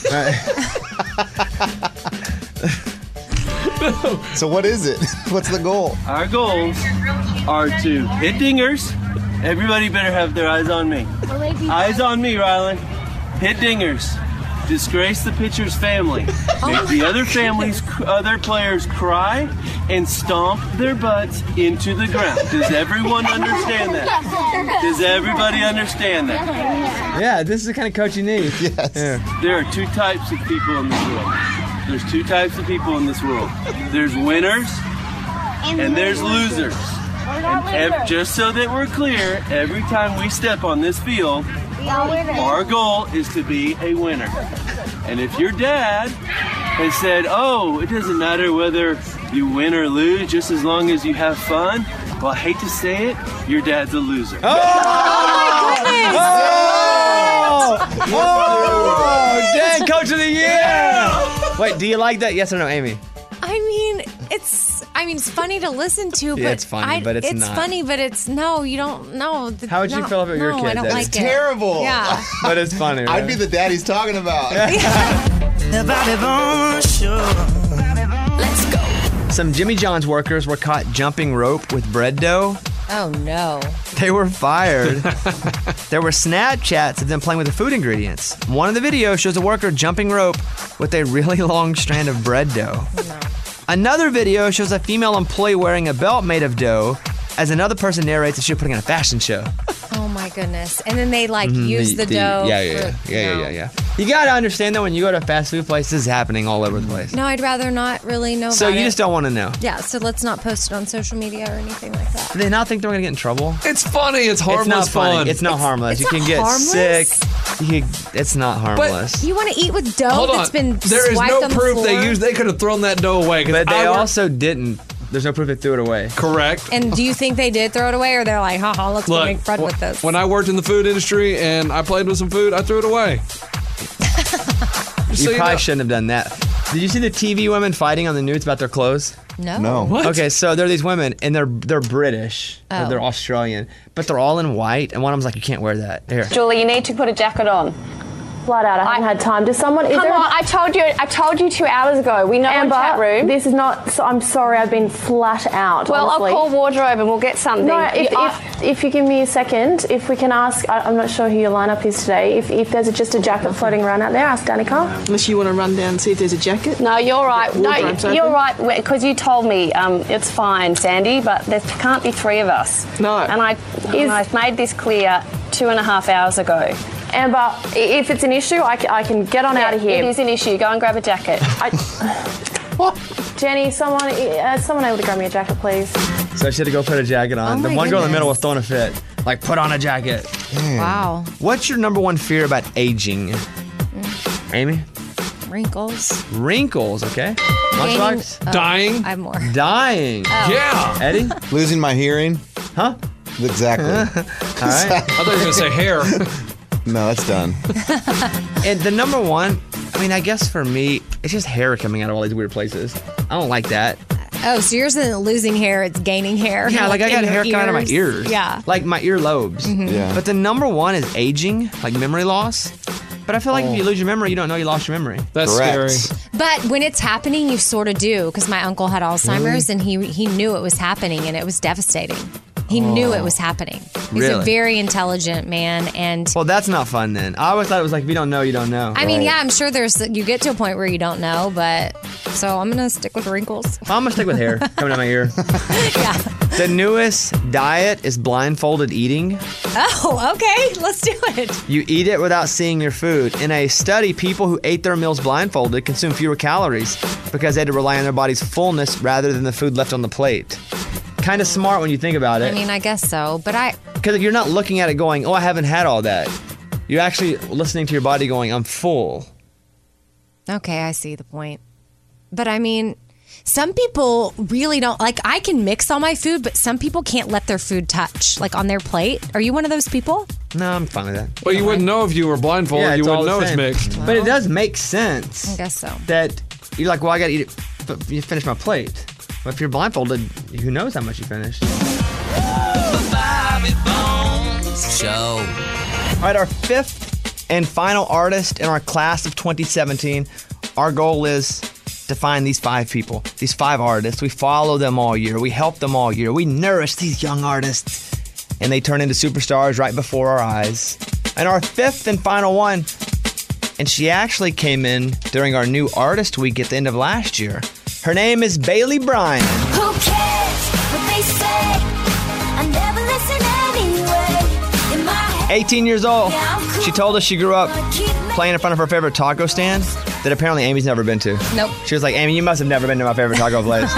So what is it? What's the goal? Our goals are to hit dingers. Everybody better have their eyes on me. Eyes on me, Rylan. Hit dingers. Disgrace the pitcher's family. Make the other families, other players cry and stomp their butts into the ground. Does everyone understand that? Does everybody understand that? Yeah, this is the kind of coach you need. Yes. Yeah. There are two types of people in this world. There's two types of people in this world. There's winners and there's losers. And ev- just so that we're clear, every time we step on this field, our goal is to be a winner. And if your dad has said, oh, it doesn't matter whether you win or lose, just as long as you have fun, well, I hate to say it, your dad's a loser. Oh, my goodness! Oh! Oh! Dad, Coach of the Year! Wait, do you like that? Yes or no, Amy? I mean, it's. I mean, it's funny to listen to, but Yeah, it's funny, I, but it's not. funny, but it's no. You don't know. How would you no, feel about your no, kid, I don't Dad? like It's it. terrible. Yeah. But it's funny, right? I'd be the dad he's talking about. The Bobby Bones Show. Let's go. Some Jimmy John's workers were caught jumping rope with bread dough. Oh no. They were fired. There were Snapchats of them playing with the food ingredients. One of the videos shows a worker jumping rope with a really long strand of bread dough. No. Another video shows a female employee wearing a belt made of dough as another person narrates that she was putting on a fashion show. Oh my goodness. And then they like Mhm, use the- the, the- dough. yeah, yeah, for- yeah, yeah, no. yeah, yeah. You gotta understand that when you go to a fast food place, this is happening all over the place. No, I'd rather not really know So about you it. just don't want to know. Yeah, so let's not post it on social media or anything like that. Do they not think they're gonna get in trouble? It's funny. It's harmless It's not funny. fun. It's not harmless. it's you can not get harmless? sick. You can, it's not harmless. You want to eat with dough Hold that's on. been There is swiped no on the proof floor? they used. They could have thrown that dough away. 'cause But they I work- also didn't. There's no proof they threw it away. Correct. And do you think they did throw it away, or they're like, haha, let's go Look, make fun wh- with this? when I worked in the food industry and I played with some food, I threw it away. You So you probably know- shouldn't have done that. Did you see the T V women fighting on the news about their clothes? No. No. What? Okay, so there are these women, and they're they're British, or Oh. they're Australian, but they're all in white, and one of them's like, you can't wear that. Here. Julie, you need to put a jacket on. Flat out, I haven't had time. Does someone? Is Come there on, I told you. I told you two hours ago. We know Amber, in chat room. this is not. So I'm sorry. I've been flat out. Well, honestly. I'll call wardrobe and we'll get something. No, if, You- I- if, if you give me a second, if we can ask, I, I'm not sure who your lineup is today. If, if there's a, just a jacket floating around out there, ask Danica. Unless you want to run down and see if there's a jacket. No, you're right. No, Wardrobe's you're open. right because you told me um, it's fine, Sandy, but there can't be three of us. No. And I, and I made this clear two and a half hours ago. Amber, i- if it's an issue, I, c- I can get on out of here. It is an issue. Go and grab a jacket. I, Jenny, someone, uh, someone able to grab me a jacket, please? So she had to go put a jacket on. Oh the my one girl in the middle was goodness. throwing a fit. Like, put on a jacket. Wow. What's your number one fear about aging? Amy? Wrinkles. Wrinkles, okay. Lunchbox? Gaining- oh, Dying? I have more. Dying. Oh. Yeah. Eddie? Losing my hearing. Huh? Exactly. All right. I thought you were going to say hair. No, that's done. And the number one, I mean, I guess for me, it's just hair coming out of all these weird places. I don't like that. Oh, so yours isn't losing hair, it's gaining hair. Yeah, like, I in got your hair coming out of my ears. Yeah. Like my earlobes. Yeah. But the number one is aging, like memory loss. But I feel like if you lose your memory, you don't know you lost your memory. That's Correct. scary. But when it's happening, you sort of do, because my uncle had Alzheimer's and he he knew it was happening and it was devastating. He knew it was happening. He's a Really? very intelligent man, and Well, that's not fun then. I always thought it was like, if you don't know, you don't know. I mean, yeah, I'm sure there's you get to a point where you don't know, but so I'm gonna stick with wrinkles. I'm gonna stick with hair coming out my ear. Yeah. The newest diet is blindfolded eating. Oh, okay, let's do it. You eat it without seeing your food. In a study, people who ate their meals blindfolded consumed fewer calories because they had to rely on their body's fullness rather than the food left on the plate. Kind of smart when you think about I it. mean, I guess so, but I Because you're not looking at it going, oh, I haven't had all that. You're actually listening to your body going, I'm full. okay, I see the point. But I mean, some people really don't like. I can mix all my food, but some people can't let their food touch, like on their plate. Are you one of those people? No, I'm fine with that. Well, you wouldn't know if you were blindfolded. Yeah, you it's all wouldn't know the it's same. mixed. But it does make sense. I guess so. That you're like, well, I gotta eat it, but you finish my plate. But if you're blindfolded, who knows how much you finished? Bobby Bones Show. All right, our fifth and final artist in our class of twenty seventeen. Our goal is to find these five people, these five artists. We follow them all year. We help them all year. We nourish these young artists, and they turn into superstars right before our eyes. And our fifth and final one, and she actually came in during our new artist week at the end of last year. Her name is Bailey Bryan. Who cares what they say? I never listen anyway. In my head, eighteen years old. She told us she grew up playing in front of her favorite taco stand that apparently Amy's never been to. Nope. She was like, Amy, you must have never been to my favorite taco place.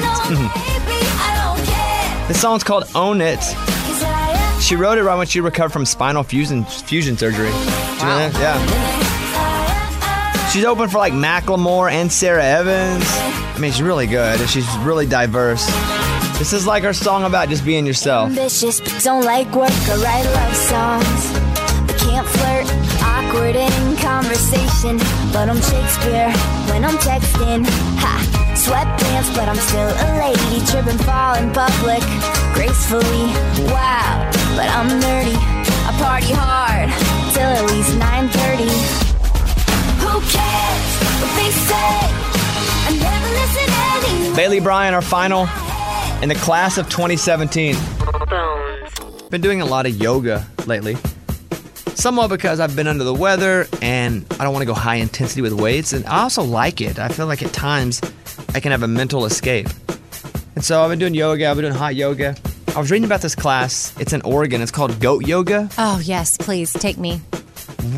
This song's called Own It. She wrote it right when she recovered from spinal fusion fusion surgery. Did you know that? Yeah. She's open for like Macklemore and Sarah Evans. I mean, she's really good and she's really diverse. This is like her song about just being yourself. ambitious, but don't like work. I write love songs, but can't flirt. Awkward in conversation, but I'm Shakespeare when I'm texting. Ha, sweatpants, but I'm still a lady. Trip and fall in public, gracefully. Wow, but I'm nerdy. I party hard till at least nine thirty. Who cares what they say? I never listen anyway. Bailey Bryan, our final in the class of twenty seventeen. Been doing a lot of yoga lately. Somewhat because I've been under the weather and I don't want to go high intensity with weights. And I also like it. I feel like at times I can have a mental escape. And so I've been doing yoga. I've been doing hot yoga. I was reading about this class. It's in Oregon. It's called Goat Yoga. Oh yes, please take me.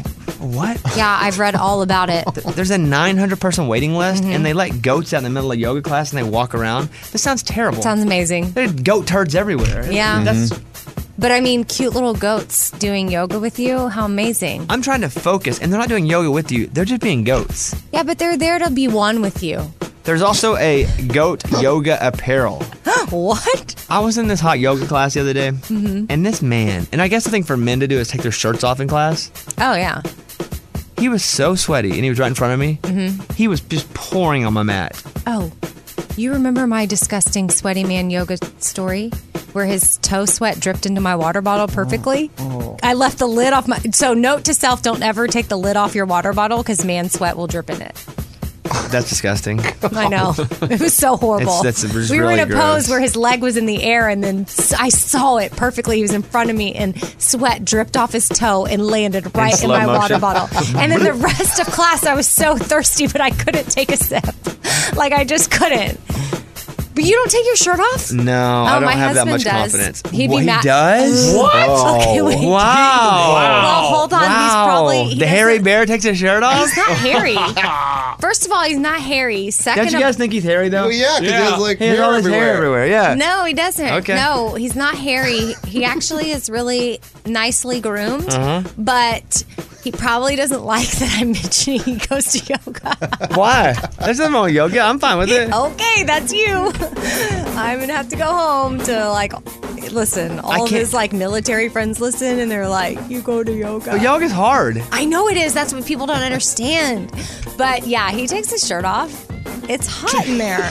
What? Yeah, I've read all about it. There's a nine hundred person waiting list, and they let goats out in the middle of yoga class, and they walk around. This sounds terrible. Sounds amazing. There's goat turds everywhere. Yeah. That's. But I mean, cute little goats doing yoga with you. How amazing. I'm trying to focus, and they're not doing yoga with you. They're just being goats. Yeah, but they're there to be one with you. There's also a goat yoga apparel. What? I was in this hot yoga class the other day, Mhm. and this man, and I guess the thing for men to do is take their shirts off in class. Oh, yeah. He was so sweaty, and he was right in front of me. Mm-hmm. He was just pouring on my mat. Oh, you remember my disgusting sweaty man yoga story? Where his toe sweat dripped into my water bottle perfectly. Oh. I left the lid off my... So note to self, don't ever take the lid off your water bottle because man sweat will drip in it. That's disgusting. I know. It was so horrible. It's- that's we were really in a gross. pose where his leg was in the air and then s- I saw it perfectly. He was in front of me and sweat dripped off his toe and landed right in, slow my water motion. bottle. And then the rest of class, I was so thirsty, but I couldn't take a sip. Like, I just couldn't. But you don't take your shirt off? No, Oh, I don't my have that husband much does. confidence. He'd be What, mad- He does? What? Okay, wait. Wow. Well, hold on. He's Wow. probably... he the hairy doesn't- bear takes his shirt off? He's not hairy. First of all, he's not hairy. Second Don't you of- guys think he's hairy, though? Well, yeah, 'cause he has, like, he has hair all his hair everywhere. everywhere, yeah. No, he doesn't. Okay. No, he's not hairy. He actually is really nicely groomed, Uh-huh. but he probably doesn't like that I'm mentioning he goes to yoga. Why? There's nothing wrong with yoga. I'm fine with it. Okay, that's you. I'm gonna have to go home to like listen. All of can't- his like military friends listen, and they're like, "You go to yoga." But yoga's hard. I know it is. That's what people don't understand. But yeah, he takes his shirt off. It's hot in there.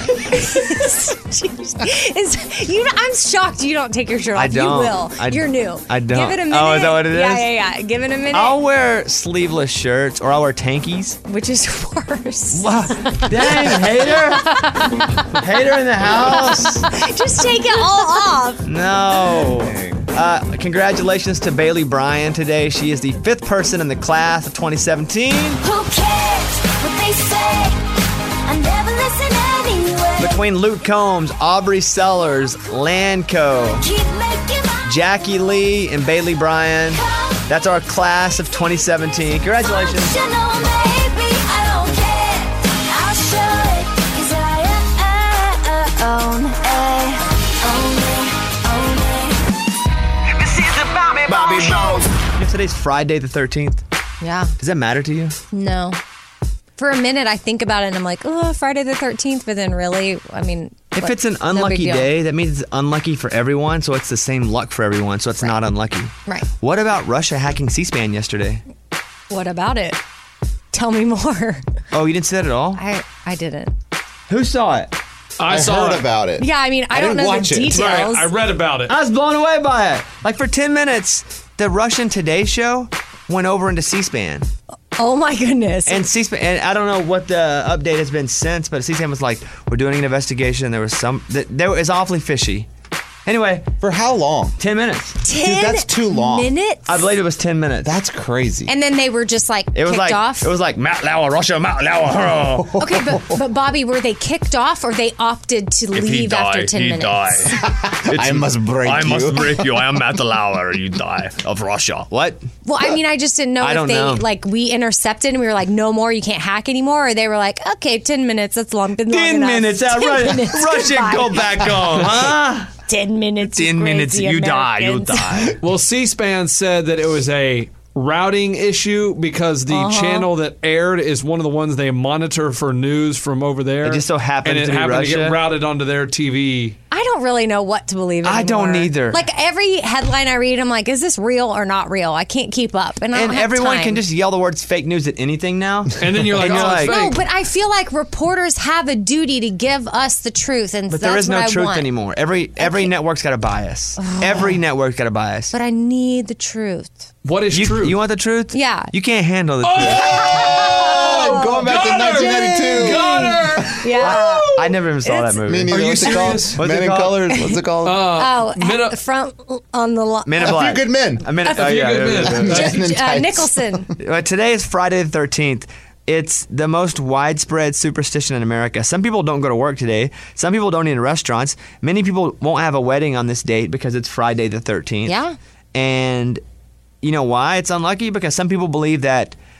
It's- you, I'm shocked you don't take your shirt off. I don't. You will. I- You're new. I don't. Give it a minute. Oh, is that what it Yeah, is? yeah, yeah. Give it a minute. I'll wear sleeveless shirts or I'll wear tankies. Which is worse. Wow. Dang, hater. Hater in the house. Just take it all off. No. Uh, congratulations to Bailey Bryan today. She is the fifth person in the class of twenty seventeen. Who cares what they say? I never listen anyway. Between Luke Combs, Aubrey Sellers, Lanco, Keep making my Jackie Lee, and Bailey Bryan. That's our class of twenty seventeen. Congratulations. You know, maybe I don't care. I'll show it 'cause I own it, own it, own it. This is the Bobby Bobby Bones. If today's Friday the thirteenth, Yeah. does that matter to you? No. For a minute, I think about it and I'm like, oh, Friday the thirteenth. But then really, I mean, If what- it's an no big unlucky deal. day, that means it's unlucky for everyone, so it's the same luck for everyone, so it's not unlucky. Right. What about Russia hacking C-SPAN yesterday? What about it? Tell me more. Oh, you didn't see that at all? I, I didn't. Who saw it? I, I saw heard it. about it. Yeah, I mean, I, don't know the details. Right, I read about it. I was blown away by it. Like for ten minutes, the Russian Today show went over into C-SPAN. Oh my goodness. And C-SPAN, and I don't know what the update has been since, but C-SPAN was like, we're doing an investigation. There was some, th- there was awfully fishy. Anyway. For how long? ten minutes. ten Dude, that's too long. minutes? I believe it was ten minutes. That's crazy. And then they were just like It was kicked like, off? it was like, Matt Lauer, Russia, Matt Lauer. Okay, but, but Bobby, were they kicked off or they opted to leave after ten minutes? I must break I you. must break you. I am Matt Lauer. You die of Russia. What? Well, I mean, I just didn't know I if don't they, know. like, we intercepted and we were like, no more, you can't hack anymore. Or they were like, okay, ten minutes, that's long, been long Ten enough. minutes. Uh, ten Ru- minutes, Russia, goodbye. go back home, huh? ten minutes. you Ten minutes. crazy You die. You Americans. die. Well, C-SPAN said that it was a routing issue because the Uh-huh. channel that aired is one of the ones they monitor for news from over there. It just so happens and it to be happened to get Russia? routed onto their T V. I don't really know what to believe anymore. I don't either. Like, every headline I read, I'm like, is this real or not real? I can't keep up. And I don't And have everyone time. can just yell the words fake news at anything now. And then you're like, And oh, it's No, fake. but I feel like reporters have a duty to give us the truth, and But that's there is no what I truth want. anymore. Every every network's got a bias. Every network's got a bias. But I need the truth. What is you, true? You want the truth? Yeah. You can't handle the truth. Oh, going back to nineteen ninety-two. Got her! Yeah. I never even saw It's- that movie. Me neither. Are you What's it called? serious? What's Men it in called? Colors. What's it called? Oh, Men at of- front on the line. Men in A Black. Few Good Men. A minute. A oh, Few yeah, Good yeah, Men. yeah, yeah. Men in Uh, Tights. Nicholson. Well, today is Friday the thirteenth. It's the most widespread superstition in America. Some people don't go to work today. Some people don't eat in restaurants. Many people won't have a wedding on this date because it's Friday the thirteenth. Yeah. And you know why it's unlucky? Because some people believe that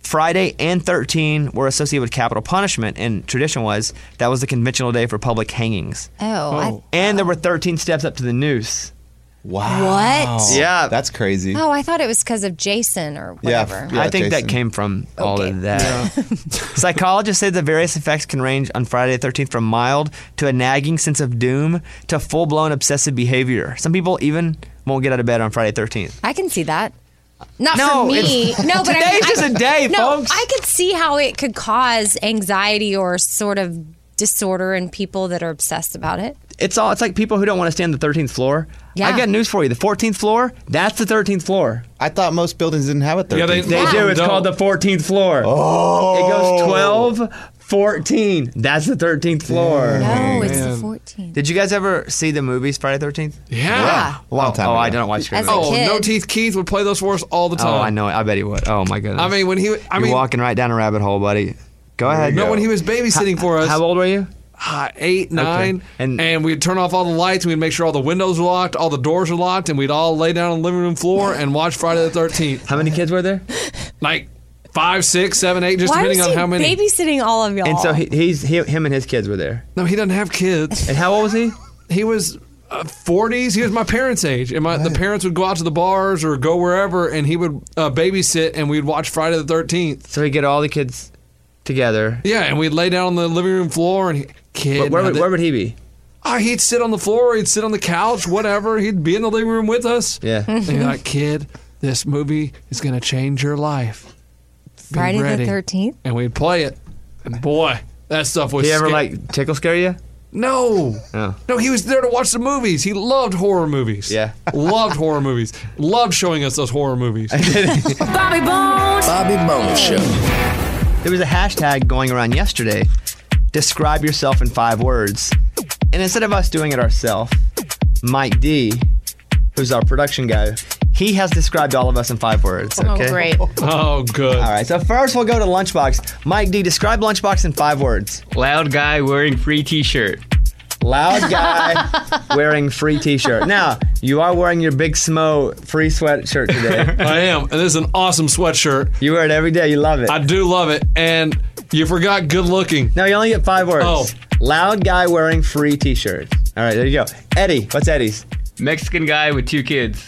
Friday and thirteen were associated with capital punishment, and tradition was that was the conventional day for public hangings. Oh. I- And there were thirteen steps up to the noose. Wow. What? Yeah. That's crazy. Oh, I thought it was because of Jason or whatever. I think that came from all of that. Psychologists say the various effects can range on Friday the thirteenth from mild to a nagging sense of doom to full-blown obsessive behavior. Some people even won't get out of bed on Friday the thirteenth. I can see that. Not No, for me. it's- No, but I, today's I, just a day, no, folks. I could see how it could cause anxiety or sort of disorder in people that are obsessed about it. It's all. It's like people who don't want to stay on the thirteenth floor. Yeah. I got news for you. The fourteenth floor, that's the thirteenth floor. I thought most buildings didn't have a Yeah, thirteenth they, they do. It's called the fourteenth floor. Oh. It goes twelve, fourteen. That's the thirteenth floor. No, it's the fourteenth. Did you guys ever see the movies Friday the thirteenth? Yeah. A long time Oh, ago. I don't watch scary Oh, movies. No Teeth Keith would play those for us all the time. Oh, I know it. I bet he would. Oh, my goodness. I mean, when he, I You're mean, walking right down a rabbit hole, buddy. Go ahead. no, when he was babysitting for us. How old were you? Uh, eight, nine, And- and, we'd turn off all the lights, and we'd make sure all the windows were locked, all the doors were locked, and we'd all lay down on the living room floor and watch Friday the thirteenth. How many kids were there? Like five, six, seven, eight, just Why depending was on he how many. babysitting all of y'all? And so he, he's he, him and his kids were there. No, he doesn't have kids. And how old was he? He was uh, forties. He was my parents' age, and my, the parents would go out to the bars or go wherever, and he would uh, babysit, and we'd watch Friday the thirteenth. So he'd get all the kids together. Yeah, and we'd lay down on the living room floor, and he, kid. But where, now would, that- where would he be? Oh, he'd sit on the floor, he'd sit on the couch, whatever. He'd be in the living room with us. Yeah. And you're like, kid, this movie is going to change your life. Be Friday ready. the thirteenth? And we'd play it. And boy, that stuff was He ever sca- like tickle scare you? No. Oh. No, he was there to watch the movies. He loved horror movies. Yeah. Loved horror movies. Loved showing us those horror movies. Bobby Bones. Bobby Bones Show. There was a hashtag going around yesterday. Describe yourself in five words. And instead of us doing it ourselves, Mike D, who's our production guy, he has described all of us in five words. Okay? Oh, great. Oh, good. All right, so first we'll go to Lunchbox. Mike D, describe Lunchbox in five words. Loud guy wearing free t-shirt. Loud guy wearing free t-shirt. Now, you are wearing your Big Smo free sweatshirt today. I am. And this is an awesome sweatshirt. You wear it every day. You love it. I do love it. And you forgot good looking. No, you only get five words. Oh. Loud guy wearing free t-shirt. All right, there you go. Eddie, what's Eddie's? Mexican guy with two kids.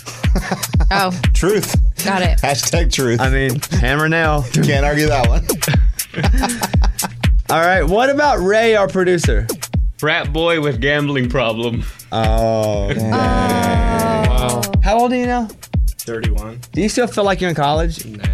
Oh, Truth. got it. Hashtag truth. I mean, hammer nail. Can't argue that one. All right, what about Ray, our producer? Frat boy with gambling problem. Oh. Wow. How old are you now? thirty-one. Do you still feel like you're in college? Nah.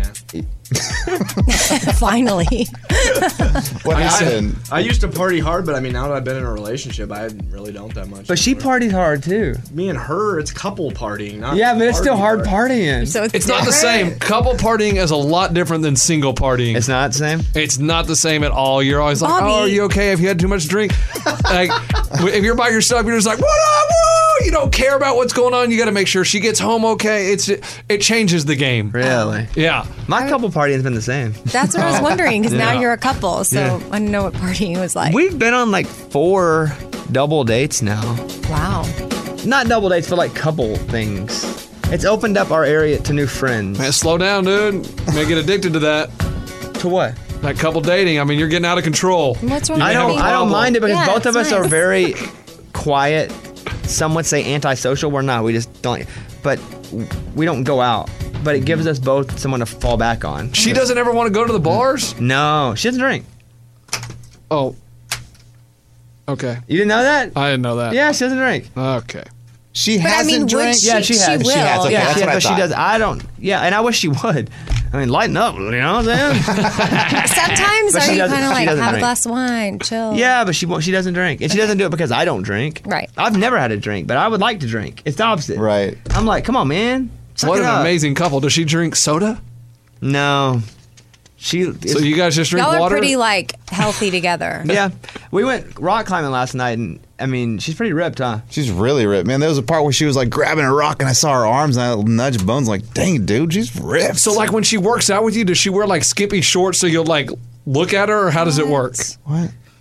Finally. What happened? I used to party hard, but I mean, now that I've been in a relationship, I really don't that much. But she partied hard too. Me and her, it's couple partying, not Yeah, but it's still party hard party. partying. So It's not the same. Couple partying is a lot different than single partying. It's not the same? It's not the same at all. You're always like, Bobby. oh, are you okay if you had too much to drink? Like, if you're by yourself, you're just like, what up, woo? You don't care about what's going on. You got to make sure she gets home okay. It's It changes the game. Really? Yeah. My couple partying's been the same. That's what I was wondering, because now Yeah. you're a couple, so Yeah. I didn't know what partying was like. We've been on like four double dates now. Wow. Not double dates, but like couple things. It's opened up our area to new friends. Man, slow down, dude. You may get addicted to that. To what? That couple dating. I mean, you're getting out of control. What's wrong You I may don't. have a I don't problem. mind it because Yeah, both of it's us are nice. very quiet. Some would say antisocial. We're not. We just don't. But we don't go out. But it gives us both someone to fall back on. She doesn't ever want to go to the bars? No, she doesn't drink. Oh. Okay. You didn't know that? I didn't know that. Yeah, she doesn't drink. Okay. She But I hasn't mean, would drank. she- Yeah, she has. she will. She has. Okay, yeah, that's she, what I but she thought. does. I don't. Yeah, and I wish she would. I mean, lighten up. You know what I'm saying? Sometimes But are she you doesn't- kind of she like, doesn't have a drink. glass of wine, chill? Yeah, but she won't. She doesn't drink, and she doesn't do it because I don't drink. Right. I've never had a drink, but I would like to drink. It's the opposite. Right. I'm like, come on, man. Suck What it an up. amazing couple. Does she drink soda? No. She. So you guys just drink Y'all are water? pretty like healthy together. Yeah, we went rock climbing last night, and I mean, she's pretty ripped, huh? She's really ripped, man. There was a part where she was like grabbing a rock, and I saw her arms, and I nudged Bones like, "Dang, dude, she's ripped." So like when she works out with you, does she wear like skimpy shorts so you'll like look at her, or how does it work? What?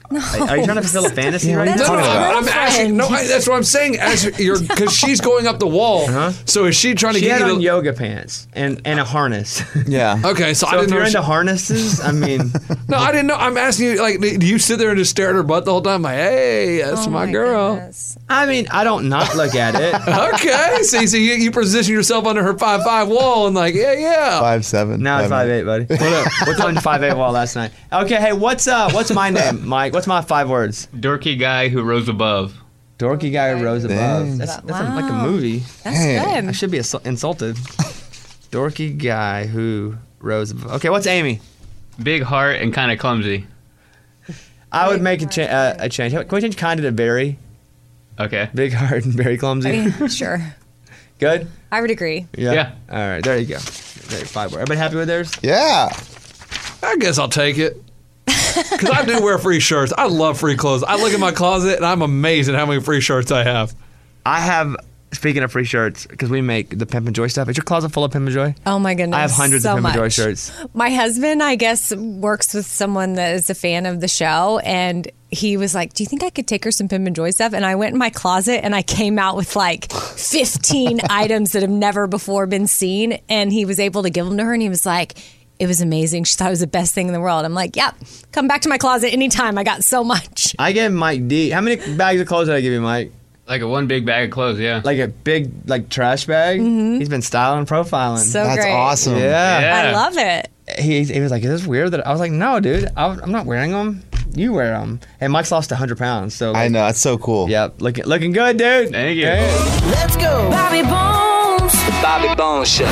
No. Are you trying to fulfill a fantasy right That's now? No, no, my I'm asking. No, I, that's what I'm saying. As you're, because she's going up the wall. Uh-huh. So is she trying to She get had you on to? yoga pants and, and a harness. Yeah. Okay, so, So I if didn't you're know. into She, harnesses, I mean, no, I didn't know. I'm asking you. Like, do you sit there and just stare at her butt the whole time? Like, hey, that's Oh my, my girl. goodness. I mean, I don't not look at it. Okay, see, so you, you position yourself under her five five wall and like, yeah, yeah. Five seven. Now it's five eight, buddy. What up? What's on five eight wall last night? Okay, hey, what's uh, what's my name, Mike? What's my five words? Dorky guy who rose above. Dorky guy who rose above. Dang. That's, that's a- Wow. like a movie. That's Hey. good. I should be assu- insulted. Dorky guy who rose above. Okay, what's Amy? Big heart and kind of clumsy. I would make a, cha- uh, a change. Can we change kind of to very? Okay. Big heart and very clumsy. I mean, sure. Good? I would agree. Yeah. All right, there you go. There, five words. Everybody happy with theirs? Yeah. I guess I'll take it. Because I do wear free shirts. I love free clothes. I look in my closet and I'm amazed at how many free shirts I have. I have, speaking of free shirts, because we make the Pimp and Joy stuff. Is your closet full of Pimp and Joy? Oh my goodness. I have hundreds so of Pimp and Joy much. shirts. My husband, I guess, works with someone that is a fan of the show, and he was like, "Do you think I could take her some Pimp and Joy stuff?" And I went in my closet and I came out with like fifteen items that have never before been seen, and he was able to give them to her, and he was like, it was amazing. She thought it was the best thing in the world. I'm like, yep, come back to my closet anytime. I got so much. I gave Mike D. How many bags of clothes did I give you, Mike? Like a one big bag of clothes, yeah. Like a big like trash bag? He's been styling and profiling. So That's great. awesome. Yeah. Yeah. I love it. He, he was like, is this weird? That I was like, no, dude. I, I'm not wearing them. You wear them. And Mike's lost one hundred pounds. So I like, know. That's so cool. Yep. Looking, looking good, dude. Thank you. Let's go. Bobby Bones. The Bobby Bones Show.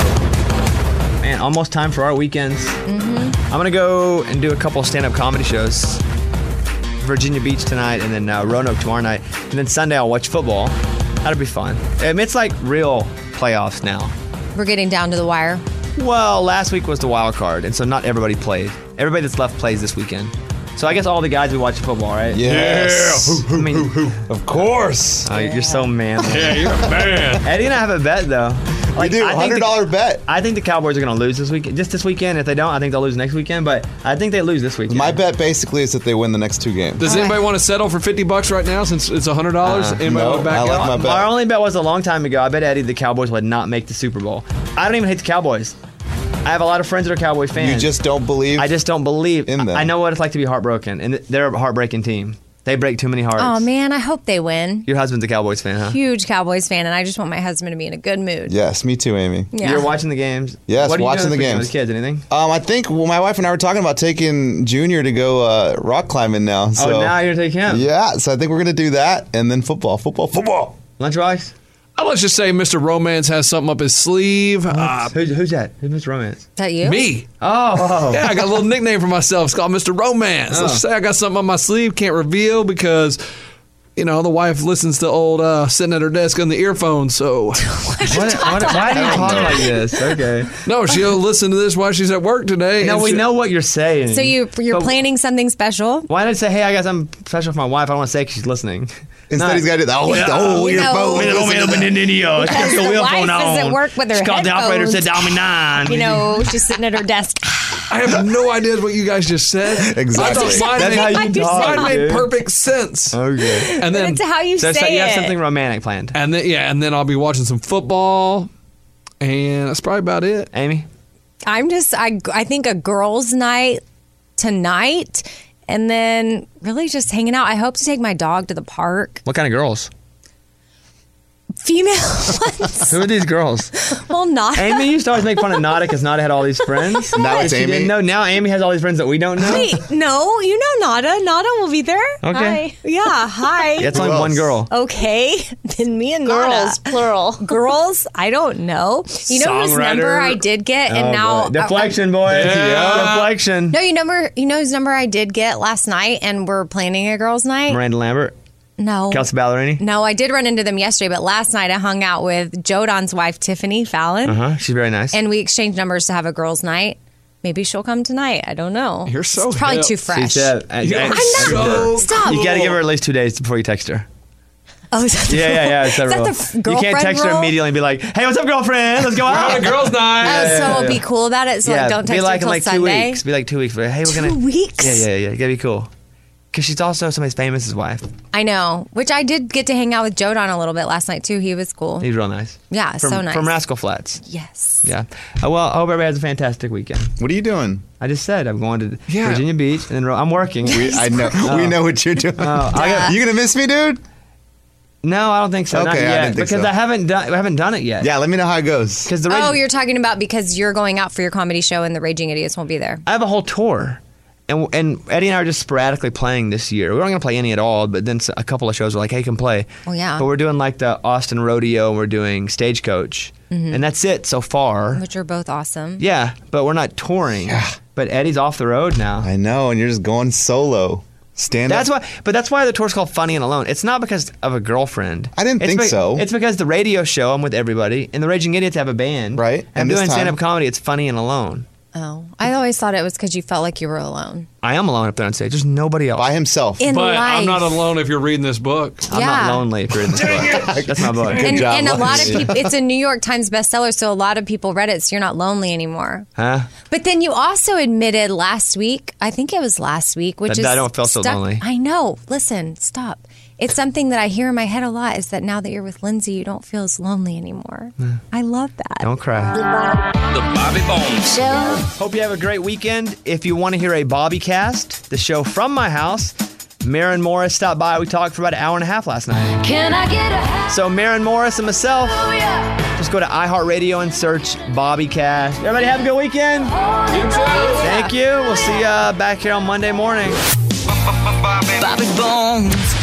Man, almost time for our weekends. I'm going to go and do a couple stand-up comedy shows. Virginia Beach tonight, and then uh, Roanoke tomorrow night. And then Sunday I'll watch football. That'll be fun. I mean, it's like real playoffs now. We're getting down to the wire. Well, last week was the wild card, and so not everybody played. Everybody that's left plays this weekend. So I guess all the guys we watch football, right? Yes. I mean, Of course. oh, you're so manly. Yeah, you're a man. Eddie and I have a bet though. We do. I think Hundred the- dollar bet. I think the Cowboys are going to lose this weekend. Just this weekend. If they don't, I think they'll lose next weekend. But I think they lose this weekend. My bet basically is that they win the next two games. Does anybody want to settle for fifty bucks right now since it's one hundred dollars? Uh, anybody no, want to back I like out? my bet. Our only bet was a long time ago. I bet Eddie the Cowboys would not make the Super Bowl. I don't even hate the Cowboys. I have a lot of friends that are Cowboy fans. You just don't believe. I just don't believe in them. I know what it's like to be heartbroken, and they're a heartbreaking team. They break too many hearts. Oh, man, I hope they win. Your husband's a Cowboys fan, huh? Huge Cowboys fan, and I just want my husband to be in a good mood. Yes, me too, Amy. Yeah. You're watching the games. Yes, what are you watching doing the this weekend games. with kids. Anything? Um, I think well, my wife and I were talking about taking Junior to go uh, rock climbing now. So, oh, now you're gonna take him. yeah, so I think we're gonna do that, and then football, football, football. Lunchbox. Uh, let's just say Mister Romance has something up his sleeve. Uh, Who's, who's that? Who's Mister Romance? Is that you? me. Oh, Yeah, I got a little nickname for myself. It's called Mister Romance. Oh. Let's just say I got something on my sleeve. Can't reveal because, you know, the wife listens to old uh, sitting at her desk on the earphones. So, what, what, why do you talk like this? Okay. no, she'll listen to this while she's at work today. No, and we she- know what you're saying. So you, you're But planning something special? Why not say, hey, I got something special for my wife? I don't want to say because she's listening. Instead, Nah. he's got to do the whole, the whole You know, earphone. Because the wife is at work with her She called the operator and said, headphones. dial me nine. You know, she's sitting at her desk. I have no idea what you guys just said. Exactly. I thought mine That's made, how you I do talk, say- mine made dude. perfect sense. Okay. And But then, it's how you So, so say you have it. something romantic planned. and then, yeah, and then I'll be watching some football, and that's probably about it. Amy? I'm just, I, I think a girls' night tonight, and then really just hanging out. I hope to take my dog to the park. What kind of girls? Female ones. Who are these girls? Well, not. Amy used to always make fun of Nada because Nada had all these friends. Now it's She Amy? didn't know. Now Amy has all these friends that we don't know. Wait, no, you know Nada. Nada will be there. Okay. Hi. Yeah, hi. That's Who only one else? girl. Okay, then me and Girls, Nada. plural. Girls, I don't know. You know whose Songwriter. number I did get, and Oh, now boy. Deflection, boys. Yeah. Deflection. No, you number. You know whose number I did get last night, and we're planning a girls' night. Miranda Lambert. No, Kelsey Ballerini. no, I did run into them yesterday, but last night I hung out with Jodon's wife, Tiffany Fallon, Uh huh. She's very nice. and we exchanged numbers to have a girls' night. Maybe she'll come tonight. I don't know. You're so it's probably hip. too She fresh. said, I, You're I- I'm not. so Stop. You got to give her at least two days before you text her. Oh, is that the Yeah, yeah, yeah. It's Is that that rule. the f- You can't girlfriend text her rule? immediately and be like, "Hey, what's up, girlfriend? Let's go We're out." having a girls' night. Oh, Yeah, so yeah, we'll yeah. be cool about it. So like, don't be text like her in till like Sunday. two weeks. Be like two weeks. Hey, we're gonna Two weeks? Yeah, yeah, yeah. You gotta be cool. Because she's also somebody's famous wife. I know. Which I did get to hang out with Jodon a little bit last night, too. He was cool. He's real nice. Yeah, from, so nice. From Rascal Flats. Yes. Yeah. Uh, well, I hope everybody has a fantastic weekend. What are you doing? I just said I'm going to Yeah. Virginia Beach, and then ro- I'm working. We, I know. We know what you're doing. Oh, I got- you gonna miss me, dude? No, I don't think so. Not Okay, I yet, didn't think because so. I haven't done I haven't done it yet. Yeah, let me know how it goes. Because the Oh, Raging- you're talking about because you're going out for your comedy show and the Raging Idiots won't be there. I have a whole tour. And, and Eddie and I are just sporadically playing this year. We weren't going to play any at all, but then s- a couple of shows were like, hey, you can play. Well, yeah. But we're doing like the Austin Rodeo, and we're doing Stagecoach. Mhm. And that's it so far. Which are both awesome. Yeah, but we're not touring. But Eddie's off the road now. I know, and you're just going solo. Stand That's up. why, but that's why the tour's called Funny and Alone. It's not because of a girlfriend. I didn't It's think be- so. It's because the radio show I'm with everybody, and the Raging Idiots have a band. Right. And, And this doing time- stand-up comedy. It's Funny and Alone. Oh. I always thought it was because you felt like you were alone. I am alone up there on stage. There's nobody else. By himself. In but I'm life. not alone if you're reading this book. I'm Yeah. not lonely if you're in this book. That's my book. And, and a lot of people, it's a New York Times bestseller, so a lot of people read it, so you're not lonely anymore. Huh? But then you also admitted last week, I think it was last week, which That is I don't feel so stuck- lonely. I know. Listen, stop. It's something that I hear in my head a lot is that now that you're with Lindsay, you don't feel as lonely anymore. I love that. Don't cry. The Bobby Bones Show. Hope you have a great weekend. If you want to hear a Bobby cast, the show from my house, Maren Morris stopped by. We talked for about an hour and a half last night. Can I get a So Maren Morris and myself, just go to iHeartRadio and search Bobby Cast. Everybody have a good weekend. You too. Thank you. We'll see you back here on Monday morning. Bobby Bones?